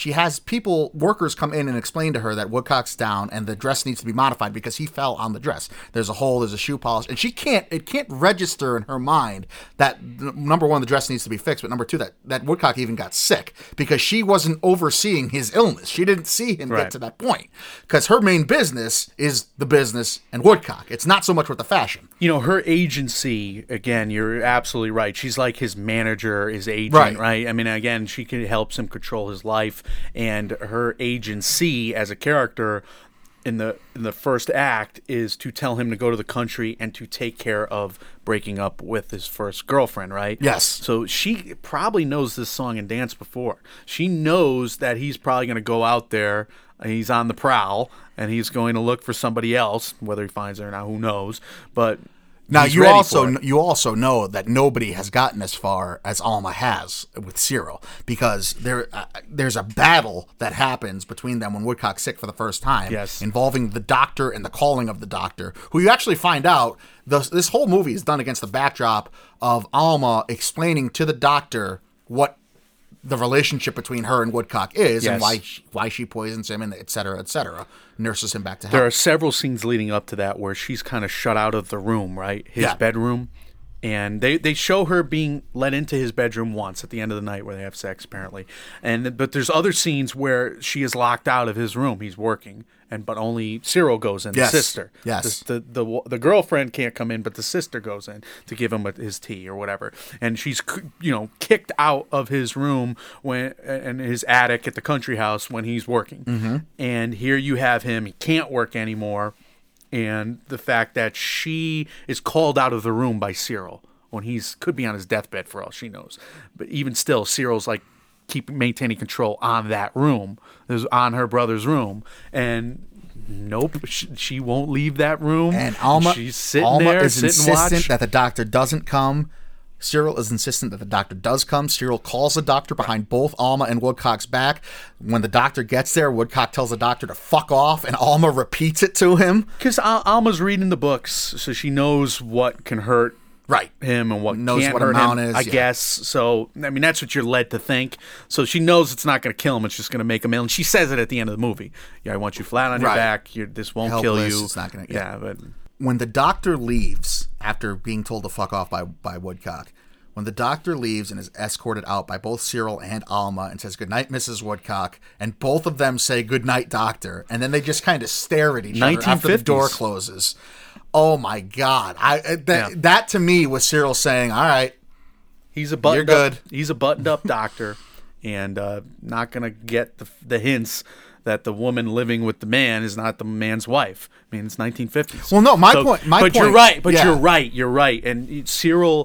she has people, workers come in and explain to her that Woodcock's down and the dress needs to be modified because he fell on the dress. There's a hole, there's a shoe polish, and she can't, it can't register in her mind that, number one, the dress needs to be fixed, but number two, that, that Woodcock even got sick because she wasn't overseeing his illness. She didn't see him Right. get to that point because her main business is the business and Woodcock. It's not so much with the fashion. You know, her agency, again, you're absolutely right. She's like his manager, his agent, Right. right? I mean, again, she can helps him control his life, and her agency as a character in the in the first act is to tell him to go to the country and to take care of breaking up with his first girlfriend, right? Yes. So she probably knows this song and dance before. She knows that he's probably going to go out there, he's on the prowl, and he's going to look for somebody else, whether he finds her or not, who knows, but Now he's you ready also for it. you also know that nobody has gotten as far as Alma has with Cyril because there uh, there's a battle that happens between them when Woodcock's sick for the first time, Yes. involving the doctor and the calling of the doctor, who you actually find out the, this whole movie is done against the backdrop of Alma explaining to the doctor what the relationship between her and Woodcock is and Yes. why she, why she poisons him and et cetera, et cetera, nurses him back to health. There are several scenes leading up to that where she's kind of shut out of the room, right? His Yeah. bedroom. And they, they show her being let into his bedroom once at the end of the night where they have sex, apparently. And but there's other scenes where she is locked out of his room. He's working, and but only Cyril goes in, Yes. the sister. Yes. The, the the the girlfriend can't come in, but the sister goes in to give him his tea or whatever. And she's you know kicked out of his room when and his attic at the country house when he's working. Mm-hmm. And here you have him. He can't work anymore. And the fact that she is called out of the room by Cyril when he's could be on his deathbed for all she knows. But even still, Cyril's like keep maintaining control on that room, is on her brother's room, and nope, she, she won't leave that room. And Alma, she's sitting Alma there, is sit and insistent watch. that the doctor doesn't come. Cyril is insistent that the doctor does come. Cyril calls the doctor behind both Alma and Woodcock's back. When the doctor gets there, Woodcock tells the doctor to fuck off, and Alma repeats it to him. Because Al- Alma's reading the books, so she knows what can hurt Right. him and what Knows can't what a hurt noun him, is, I yeah. guess. So, I mean, that's what you're led to think. So she knows it's not going to kill him. It's just going to make him ill. And she says it at the end of the movie. Yeah, I want you flat on your Right. back. You're, this won't kill Helpless, you. it's not gonna- yeah. but When the doctor leaves, after being told to fuck off by, by Woodcock, when the doctor leaves and is escorted out by both Cyril and Alma and says, "Goodnight, Missus Woodcock," and both of them say, "Goodnight, doctor," and then they just kind of stare at each other after the door nineteen fifties. closes. Oh my God. I uh, that, Yeah. that to me was Cyril saying, "All right, he's a buttoned You're up, good. he's a buttoned up doctor, and uh, not going to get the, the hints that the woman living with the man is not the man's wife. I mean, it's nineteen fifties. Well, no, my So- point- my but you're point- right. But yeah. you're right. You're right. And Cyril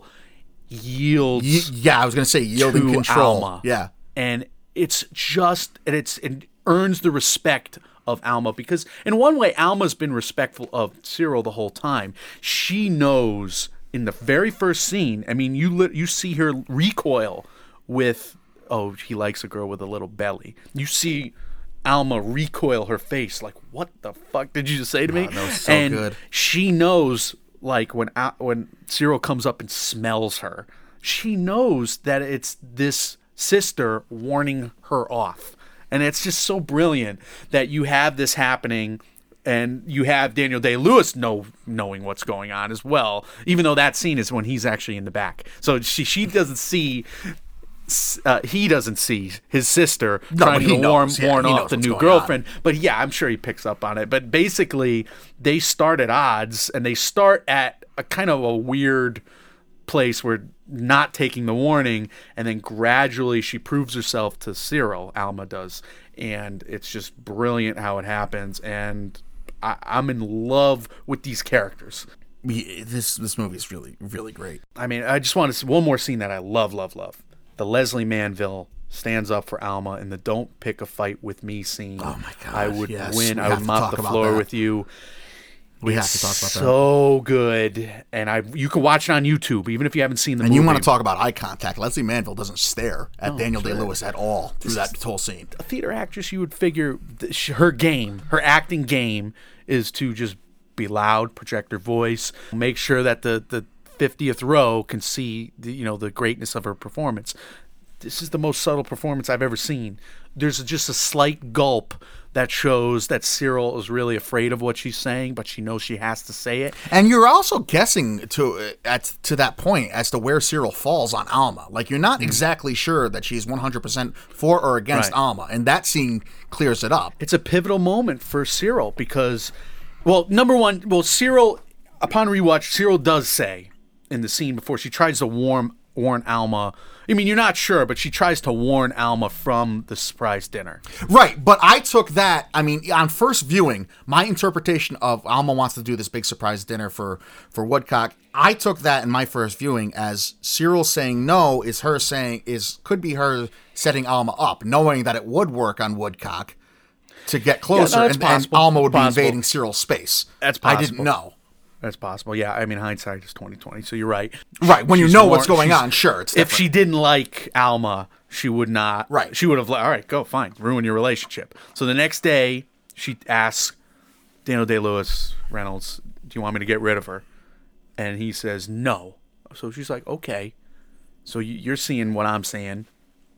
yields. Ye- yeah, I was going to say yielding to control." Alma. Yeah. And it's just and it's it earns the respect of Alma because in one way Alma's been respectful of Cyril the whole time. She knows in the very first scene, I mean you li- you see her recoil with oh, he likes a girl with a little belly. You see Alma recoil her face like, what the fuck did you just say to me? Oh, that was so and good. she knows, like when Al- when Cyril comes up and smells her, she knows that it's this sister warning her off, and it's just so brilliant that you have this happening. And you have Daniel Day-Lewis know knowing what's going on as well, even though that scene is when he's actually in the back. So she she doesn't see. Uh, he doesn't see his sister No, trying but he to warn, knows. Yeah, warn he off knows the what's new going girlfriend. But yeah, I'm sure he picks up on it. But basically, they start at odds, and they start at a kind of a weird place where not taking the warning, and then gradually she proves herself to Cyril. Alma does, and it's just brilliant how it happens. And I, I'm in love with these characters. Yeah, This this movie is really, really great. I mean, I just want to see one more scene that I love, love, love. The Leslie Manville stands up for Alma in the "Don't pick a fight with me" scene. Oh my God, I would yes. win. We I have would to mop talk the about floor that. with you. We have It's to talk about that. so good, and I you can watch it on YouTube, even if you haven't seen the And movie. you want to talk about eye contact? Leslie Manville doesn't stare at No, Daniel that's Day right. Lewis at all through that whole scene. A theater actress, you would figure th- sh- her game, her acting game, is to just be loud, project her voice, make sure that the the fiftieth row can see the, you know the greatness of her performance. This is the most subtle performance I've ever seen. there's just a slight gulp that shows that Cyril is really afraid of what she's saying, but she knows she has to say it. And you're also guessing to at to that point as to where Cyril falls on Alma. Like, you're not exactly sure that she's one hundred percent for or against Right. Alma, and that scene clears it up. It's a pivotal moment for Cyril because, well, number one, well, Cyril, upon rewatch, Cyril does say in the scene before she tries to warn warn Alma. I mean, you're not sure, but she tries to warn Alma from the surprise dinner. Right, but I took that, I mean, on first viewing, my interpretation of Alma wants to do this big surprise dinner for, for Woodcock, I took that in my first viewing as Cyril saying no is her saying, is could be her setting Alma up, knowing that it would work on Woodcock to get closer, Yeah, no, that's and, and possible. Alma would Possible. be invading Cyril's space. That's I possible. didn't know. That's possible. Yeah, I mean, hindsight is twenty twenty, so you're right. Right, when you She's know war- what's going she's- on, sure, it's If different. she didn't like Alma, she would not. Right. She would have like, all right, go, fine, ruin your relationship. So the next day, she asks Daniel Day-Lewis, Reynolds, do you want me to get rid of her? And he says, no. So she's like, okay. So you- you're seeing what I'm seeing,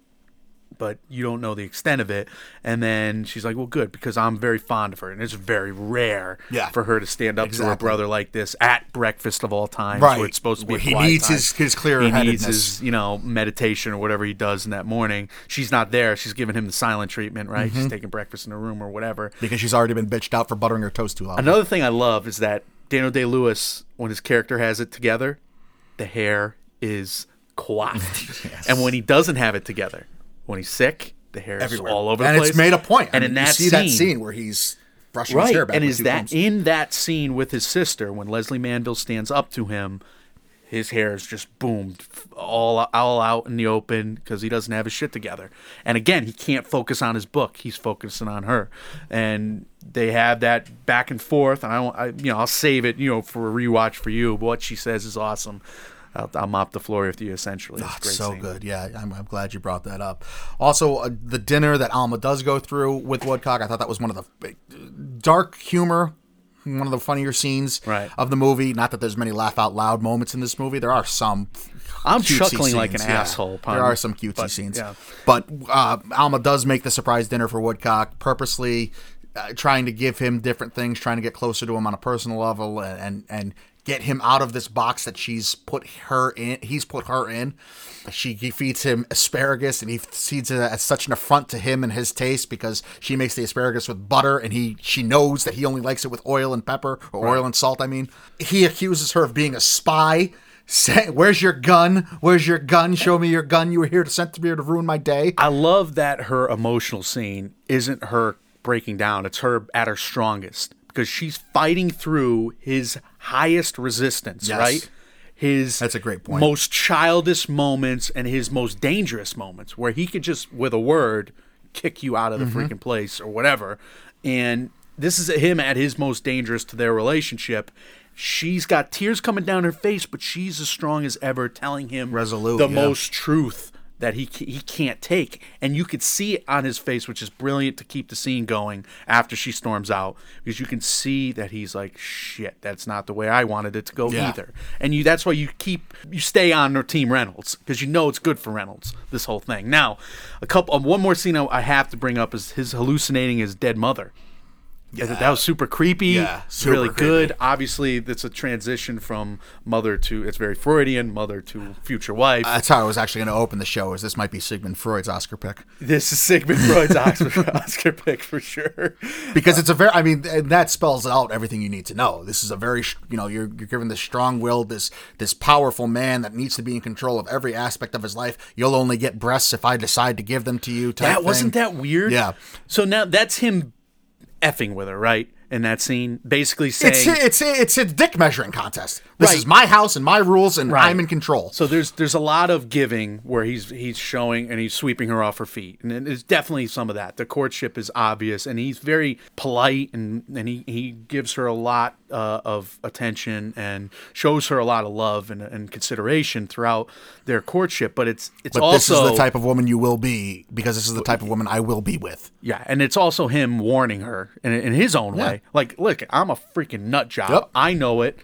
but you don't know the extent of it. And then she's like, well, good, because I'm very fond of her. And it's very rare Yeah. for her to stand up to her Exactly. brother like this at breakfast of all times, Right. where it's supposed to be Where a he quiet needs time. his- his He clear-headedness. needs his, you know, meditation or whatever he does in that morning. She's not there. She's giving him the silent treatment, right? Mm-hmm. She's taking breakfast in her room or whatever. Because she's already been bitched out for buttering her toast too loud. Another thing I love is that Daniel Day-Lewis, when his character has it together, the hair is coiffed. And when he doesn't have it together, when he's sick, the hair is Everywhere. all over and the place. it's made a point. And I in mean, that you see scene, that scene where he's brushing his right, hair back and with is two that combs. in that scene with his sister when Leslie Manville stands up to him, his hair is just boomed all all out in the open because he doesn't have his shit together. And again, he can't focus on his book; he's focusing on her. And they have that back and forth. And I, don't- I you know, I'll save it, you know, for a rewatch for you. But what she says is awesome. I'll, I'll mop the floor with you. Essentially, it's a Oh, great it's so scene. good. Yeah, I'm, I'm glad you brought that up. Also, uh, the dinner that Alma does go through with Woodcock, I thought that was one of the dark humor, one of the funnier scenes Right. of the movie. Not that there's many laugh out loud moments in this movie. There are some. I'm cutesy chuckling like an scenes, yeah. asshole. upon- There are some cutesy but, scenes, yeah. but uh, Alma does make the surprise dinner for Woodcock purposely, uh, trying to give him different things, trying to get closer to him on a personal level, and and, and get him out of this box that she's put her in. He's put her in. She he feeds him asparagus, and he sees it as such an affront to him and his taste because she makes the asparagus with butter, and he she knows that he only likes it with oil and pepper, or oil and salt. I mean, he accuses her of being a spy. Say, where's your gun? Where's your gun? Show me your gun. You were here to send to me here to ruin my day. I love that her emotional scene isn't her breaking down. It's her at her strongest because she's fighting through his highest resistance, Yes. right? His That's a great point. most childish moments and his most dangerous moments where he could just, with a word, kick you out of the Mm-hmm. freaking place or whatever. And this is him at his most dangerous to their relationship. She's got tears coming down her face, but she's as strong as ever, telling him Resolute, the yeah. most truth that he ca- he can't take, and you could see it on his face, which is brilliant to keep the scene going after she storms out, because you can see that he's like, shit, that's not the way I wanted it to go Yeah. either. And you that's why you keep you stay on Team Reynolds, because you know it's good for Reynolds, this whole thing. Now, a couple um, one more scene I I have to bring up is his hallucinating his dead mother. Yeah. That was super creepy. Yeah, It's super really good. creepy. Obviously, it's a transition from mother to, it's very Freudian, mother to future wife. That's how I was actually going to open the show. Is this might be Sigmund Freud's Oscar pick This is Sigmund Freud's Oscar, Oscar pick for sure. because it's a very. I mean, and that spells out everything you need to know. This is a very, you know, you're you're given this strong-willed, this this powerful man that needs to be in control of every aspect of his life. You'll only get breasts if I decide to give them to you. Type That wasn't thing. that weird? Yeah. So now that's him effing with her, right? In that scene, basically saying, It's a, it's a, it's a dick measuring contest. This Right. is my house and my rules, and Right. I'm in control. So there's there's a lot of giving where he's he's showing and he's sweeping her off her feet, and there's definitely some of that. The courtship is obvious, and he's very polite, and and he, he gives her a lot uh, of attention and shows her a lot of love and, and consideration throughout their courtship. But it's it's But also this is the type of woman you will be because this is the type of woman I will be with. yeah, and it's also him warning her in in his own way. Like, look, I'm a freaking nut job. Yep. I know it.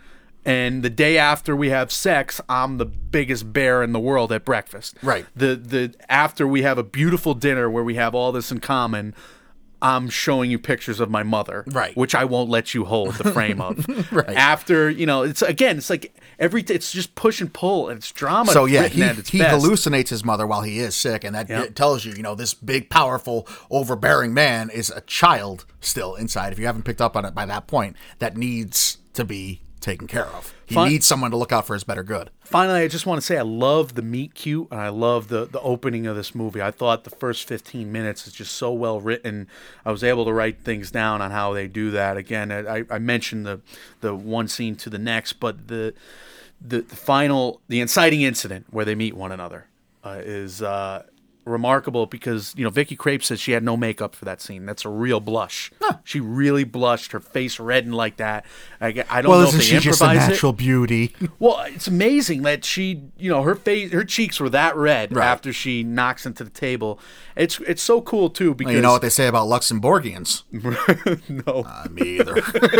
And the day after we have sex, I'm the biggest bear in the world at breakfast. Right. The the after we have a beautiful dinner where we have all this in common, I'm showing you pictures of my mother. Right. Which I won't let you hold the frame of. Right. After, you know, it's again, it's like every t- it's just push and pull, and it's drama. So yeah, written he, at its he best. hallucinates his mother while he is sick, and that Yep. it tells you, you know, this big, powerful, overbearing man is a child still inside. If you haven't picked up on it by that point, that needs to be taken care of. He Fun- needs someone to look out for his better good. Finally, I just want to say I love the meet cute, and I love the, the opening of this movie. I thought the first fifteen minutes is just so well written. I was able to write things down on how they do that. Again, I, I mentioned the the one scene to the next, but the the, the final, the inciting incident where they meet one another uh, is uh, remarkable because, you know, Vicky Krieps said she had no makeup for that scene. That's a real blush. Huh. She really blushed, her face reddened like that. I, I don't Well, know isn't if they she just a improvise it. natural beauty? Well, it's amazing that she, you know, her face, her cheeks were that red Right. after she knocks into the table. It's it's so cool too because Well, you know what they say about Luxembourgians? no, Uh, me either.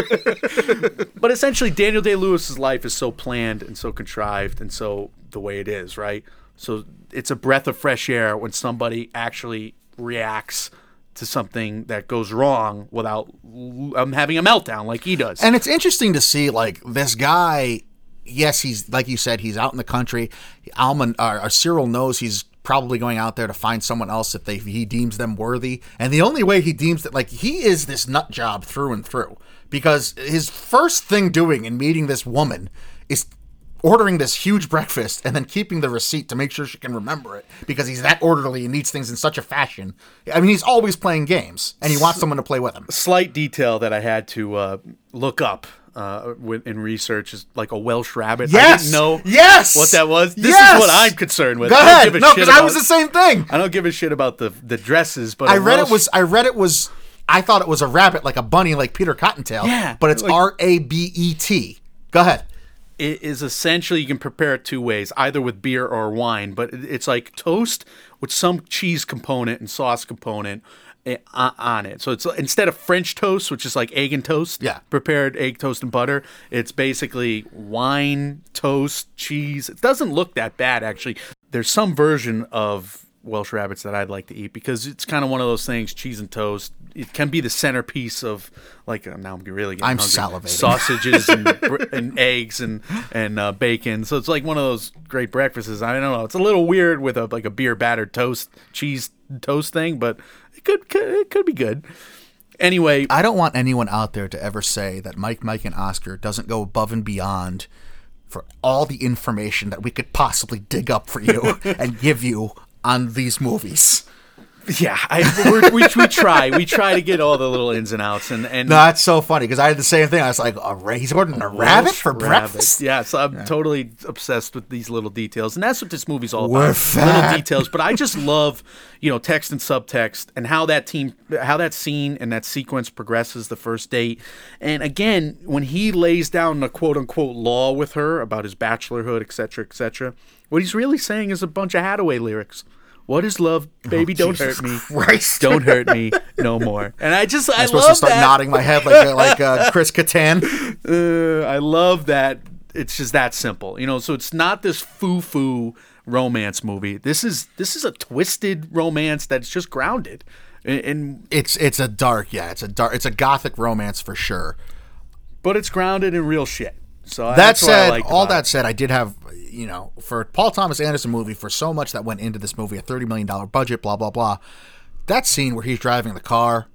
but essentially Daniel Day-Lewis's life is so planned and so contrived and so the way it is, right? So it's a breath of fresh air when somebody actually reacts to something that goes wrong without um, having a meltdown like he does. And it's interesting to see, like, this guy, yes, he's, like you said, he's out in the country. Alman, or, or Cyril knows he's probably going out there to find someone else if they he deems them worthy. And the only way he deems that, like, he is this nut job through and through. Because his first thing doing in meeting this woman is ordering this huge breakfast and then keeping the receipt to make sure she can remember it because he's that orderly and needs things in such a fashion. I mean, he's always playing games and he wants someone to play with him. Slight detail that I had to uh, look up uh, with, in research is like a Welsh rabbit. Yes! I didn't know Yes! what that was. This Yes! is what I'm concerned with. Go I don't ahead. give a No, shit because I about- was the same thing. I don't give a shit about the the dresses, but I a read Welsh- it was I read it was I thought it was a rabbit, like a bunny, like Peter Cottontail. Yeah, But it's like- R A B E T. Go ahead. It is essentially, you can prepare it two ways, either with beer or wine, but it- it's like toast with some cheese component and sauce component eh, on on it. So it's instead of French toast, which is like egg and toast, Yeah. prepared egg, toast, and butter, it's basically wine, toast, cheese. It doesn't look that bad, actually. There's some version of Welsh rabbits that I'd like to eat because it's kind of one of those things, cheese and toast. It can be the centerpiece of, like, uh, now I'm really getting I'm hungry. salivating. Sausages and, br- and eggs and and uh, bacon. So it's like one of those great breakfasts. I don't know. It's a little weird with a like a beer battered toast, cheese toast thing, but it could, could it could be good. Anyway, I don't want anyone out there to ever say that Mike, Mike, and Oscar doesn't go above and beyond for all the information that we could possibly dig up for you and give you on these movies. yeah, I, we're, we we try we try to get all the little ins and outs, and and No, that's so funny because I had the same thing. I was like, a ra- he's ordering a rabbit Welsh for rabbit. breakfast? Yeah, so I'm totally obsessed with these little details, and that's what this movie's all We're about. fat. Little details, but I just love, you know, text and subtext, and how that team, how that scene and that sequence progresses the first date. And again, when he lays down the quote unquote law with her about his bachelorhood, et cetera, et cetera, what he's really saying is a bunch of Hadaway lyrics. What is love, baby? don't Jesus hurt me. Christ. Don't hurt me no more. And I just, I I'm supposed love to start that. nodding my head like like uh, Chris Kattan. Uh, I love that it's just that simple, you know. So it's not this foo-foo romance movie. This is this is a twisted romance that's just grounded, and, and It's it's a dark, yeah, it's a dark, it's a gothic romance for sure. but it's grounded in real shit. So That that's what I said, liked all about that it. said, I did have, you know, for a Paul Thomas Anderson movie, for so much that went into this movie, a thirty million dollars budget, blah, blah, blah. That scene where he's driving the car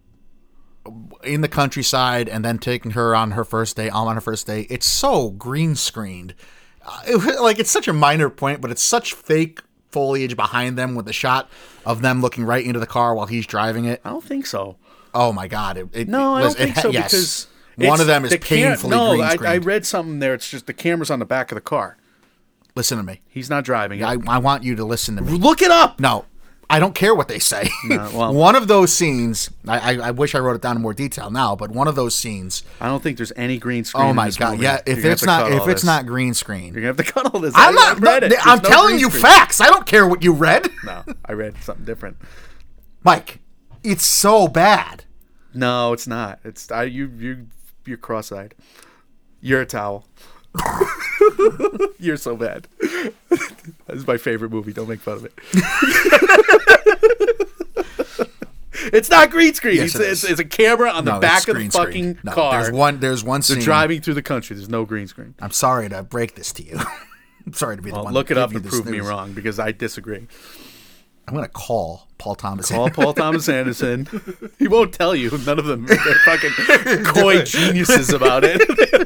in the countryside and then taking her on her first day, on her first day, it's so green screened. Uh, it, like, it's such a minor point, but it's such fake foliage behind them with the shot of them looking right into the car while he's driving it. I don't think so. Oh, my God. It, it, No, I it was- don't think it, so yes. because One it's- of them is the cam- painfully no, green I, screened. I read something there. It's just the camera's on the back of the car. Listen to me. He's not driving it. I, I want you to listen to me. Look it up. No, I don't care what they say. No, well- one of those scenes, I, I, I wish I wrote it down in more detail now, but one of those scenes. I don't think there's any green screen. Oh in my this God! movie. Yeah, You're if gonna it's have to not cut if all it's this. not green screen, You're gonna have to cut all this. I'm I- not. I read it. There's I'm no telling green you screen. facts. I don't care what you read, No, I read something different. Mike. It's so bad. No, it's not. It's I, you. You. You're cross-eyed. You're a towel. You're so bad. This is my favorite movie. Don't make fun of it. It's not green screen. Yes, it's, it it's, is. it's a camera on the No, back it's of the green fucking screen. No, car. There's one. There's one They're scene. driving through the country. There's no green screen. I'm sorry to break this to you. I'm sorry to be the Well, one. look to it up give and you this prove me news. wrong because I disagree. I'm gonna call Paul Thomas. Call Paul Thomas Anderson. He won't tell you. None of them. They're fucking coy geniuses about it.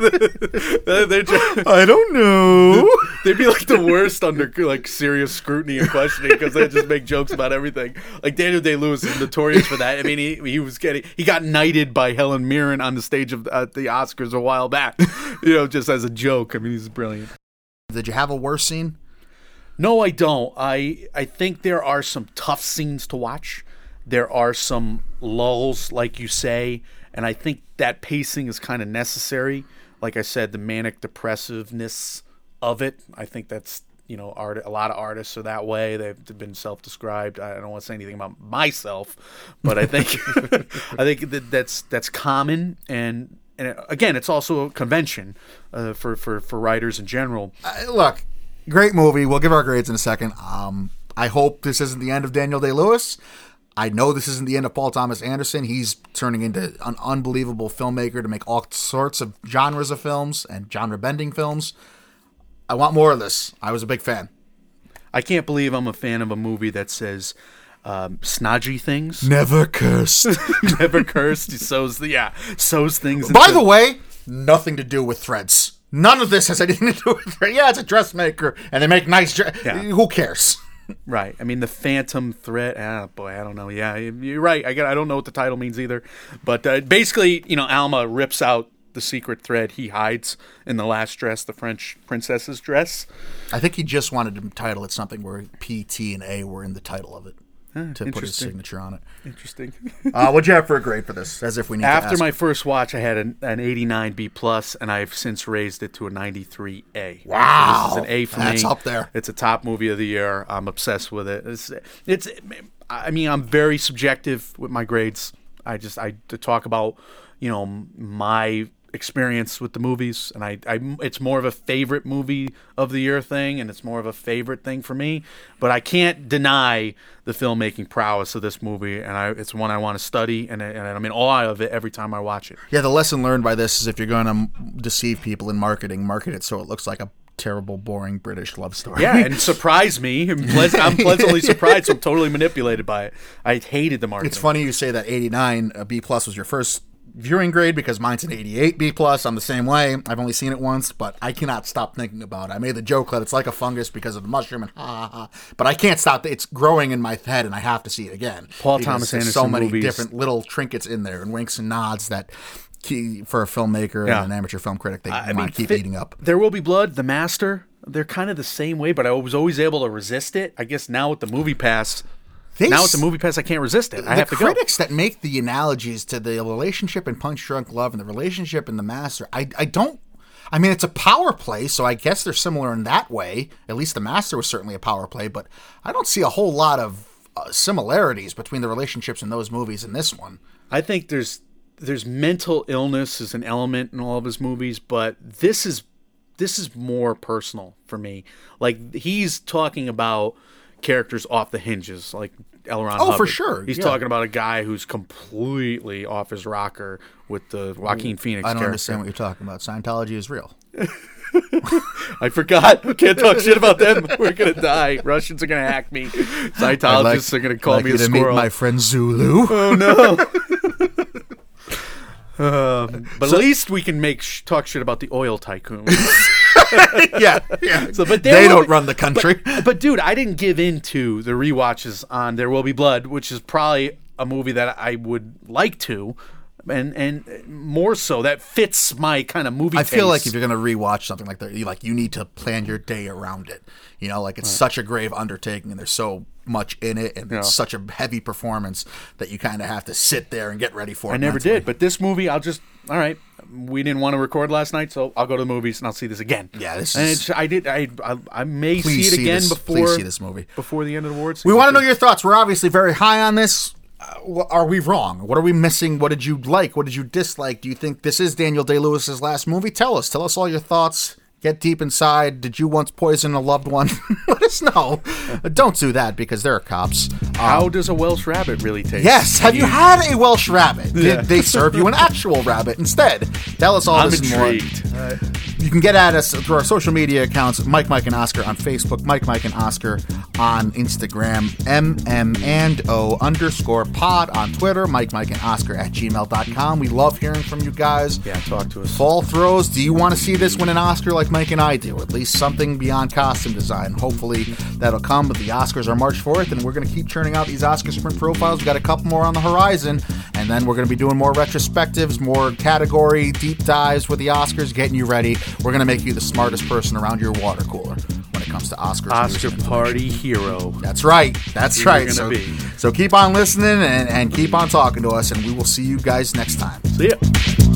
they're, they're just, I don't know. they'd be like the worst under like serious scrutiny and questioning because they just make jokes about everything. Like Daniel Day-Lewis is notorious for that. I mean, he he was getting he got knighted by Helen Mirren on the stage of uh, the Oscars a while back. You know, just as a joke. I mean, he's brilliant. Did you have a worse scene? No, I don't. I I think there are some tough scenes to watch. There are some lulls, like you say, and I think that pacing is kind of necessary. Like I said, the manic depressiveness of it. I think that's, you know, art. A lot of artists are that way. They've been self-described. I don't want to say anything about myself, but I think I think that that's that's common. And and again, it's also a convention uh, for for for writers in general. Uh, look, great movie. We'll give our grades in a second. Um, I hope this isn't the end of Daniel Day-Lewis. I know this isn't the end of Paul Thomas Anderson. He's turning into an unbelievable filmmaker to make all sorts of genres of films and genre-bending films. I want more of this. I was a big fan. I can't believe I'm a fan of a movie that says um, snodgy things. Never cursed. Never cursed. He sows the yeah sows things. By into- the way, nothing to do with Threads. None of this has anything to do with Threads. Yeah, it's a dressmaker, and they make nice dre- Yeah. Who cares? Right. I mean, the Phantom Threat. Ah, boy, I don't know. Yeah, you're right. I got. I don't know what the title means either. But uh, basically, you know, Alma rips out the secret thread he hides in the last dress, the French princess's dress. I think he just wanted to title it something where P, T, and A were in the title of it to put his interesting. signature on it. Interesting. Uh, what'd you have for a grade for this? As if we need to After ask. my first watch, I had an, an eighty-nine B plus, and I've since raised it to a ninety-three A. Wow. So this is an A for That's me. up there. It's a top movie of the year. I'm obsessed with it. It's, it's. I mean, I'm very subjective with my grades. I just I to talk about, you know, my experience with the movies, and I, I it's more of a favorite movie of the year thing, and it's more of a favorite thing for me. But I can't deny the filmmaking prowess of this movie, and I, it's one I want to study, and, and I'm in awe of it every time I watch it. Yeah, the lesson learned by this is if you're going to deceive people in marketing, market it so it looks like a terrible, boring British love story. Yeah, and surprise me. I'm, pleas- I'm pleasantly surprised. So I'm totally manipulated by it. I hated the marketing. It's funny you say that eighty-nine uh, B plus was your first viewing grade because mine's an eighty-eight B plus. I'm the same way. I've only seen it once, but I cannot stop thinking about it. I made the joke that it's like a fungus because of the mushroom and ha ha ha. But I can't stop. It's growing in my head, and I have to see it again. Paul Because Thomas there's Anderson so many movies. different little trinkets in there and winks and nods that key for a filmmaker Yeah. and an amateur film critic they I want mean, to keep Fit- eating up. There Will Be Blood, The Master. They're kind of the same way, but I was always able to resist it. I guess now with the Movie Pass, They now s- with the Movie Pass, I can't resist it. I the have to go. critics that make the analogies to the relationship in Punch Drunk Love and the relationship in The Master, I, I don't. I mean, it's a power play, so I guess they're similar in that way. At least The Master was certainly a power play, but I don't see a whole lot of uh, similarities between the relationships in those movies and this one. I think there's there's mental illness as an element in all of his movies, but this is this is more personal for me. Like he's talking about characters off the hinges, like L. Ron Oh, for Hubbard. sure, He's yeah. talking about a guy who's completely off his rocker with the Joaquin Phoenix I don't character. understand what you're talking about. Scientology is real. I forgot. We can't talk shit about them. We're gonna die. Russians are gonna hack me. Scientologists are gonna call I'd like me you a to squirrel. meet my friend Zulu. Oh no. Um, but at least we can make sh- talk shit about the oil tycoon. yeah, yeah. So, but They there will don't be- run the country. But, but dude, I didn't give in to the rewatches on There Will Be Blood, which is probably a movie that I would like to, and and more so that fits my kind of movie. I feel like taste. if you're gonna rewatch something like that, you like you need to plan your day around it. You know, like it's such a grave undertaking, and there's so much in it, and Yeah. it's such a heavy performance that you kind of have to sit there and get ready for it. I never mentally. did, but this movie, I'll just all right. We didn't want to record last night, so I'll go to the movies and I'll see this again. Yeah, this and is- it's, I did. I I, I may Please see it see again this- before. please see this movie. before the end of the awards. We want to know your thoughts. We're obviously very high on this. Uh, wh- are we wrong? What are we missing? What did you like? What did you dislike? Do you think this is Daniel Day-Lewis's last movie? Tell us. Tell us all your thoughts get deep inside. Did you once poison a loved one? Let us know. Don't do that because there are cops. How does a Welsh rabbit really taste? Yes. Have you had a Welsh rabbit? Did Yeah. they serve you an actual rabbit instead? Tell us all I'm this and intrigued. more. You can get at us through our social media accounts, Mike, Mike, and Oscar on Facebook, Mike, Mike, and Oscar on Instagram, M M and O underscore pod on Twitter, Mike, Mike, and Oscar at gmail dot com. We love hearing from you guys. Yeah, talk to us. Fall throws. Do you want to see this win an Oscar like Mike and I do? At least something beyond costume design. Hopefully that'll come, but the Oscars are March fourth, and we're going to keep churning out these Oscar sprint profiles. We've got a couple more on the horizon, and then we're going to be doing more retrospectives, more category deep dives with the Oscars, getting you ready. We're going to make you the smartest person around your water cooler when it comes to Oscars. Oscar news and party hero. That's right. That's Who you're right. gonna So, be. so keep on listening and, and keep on talking to us, and we will see you guys next time. See ya.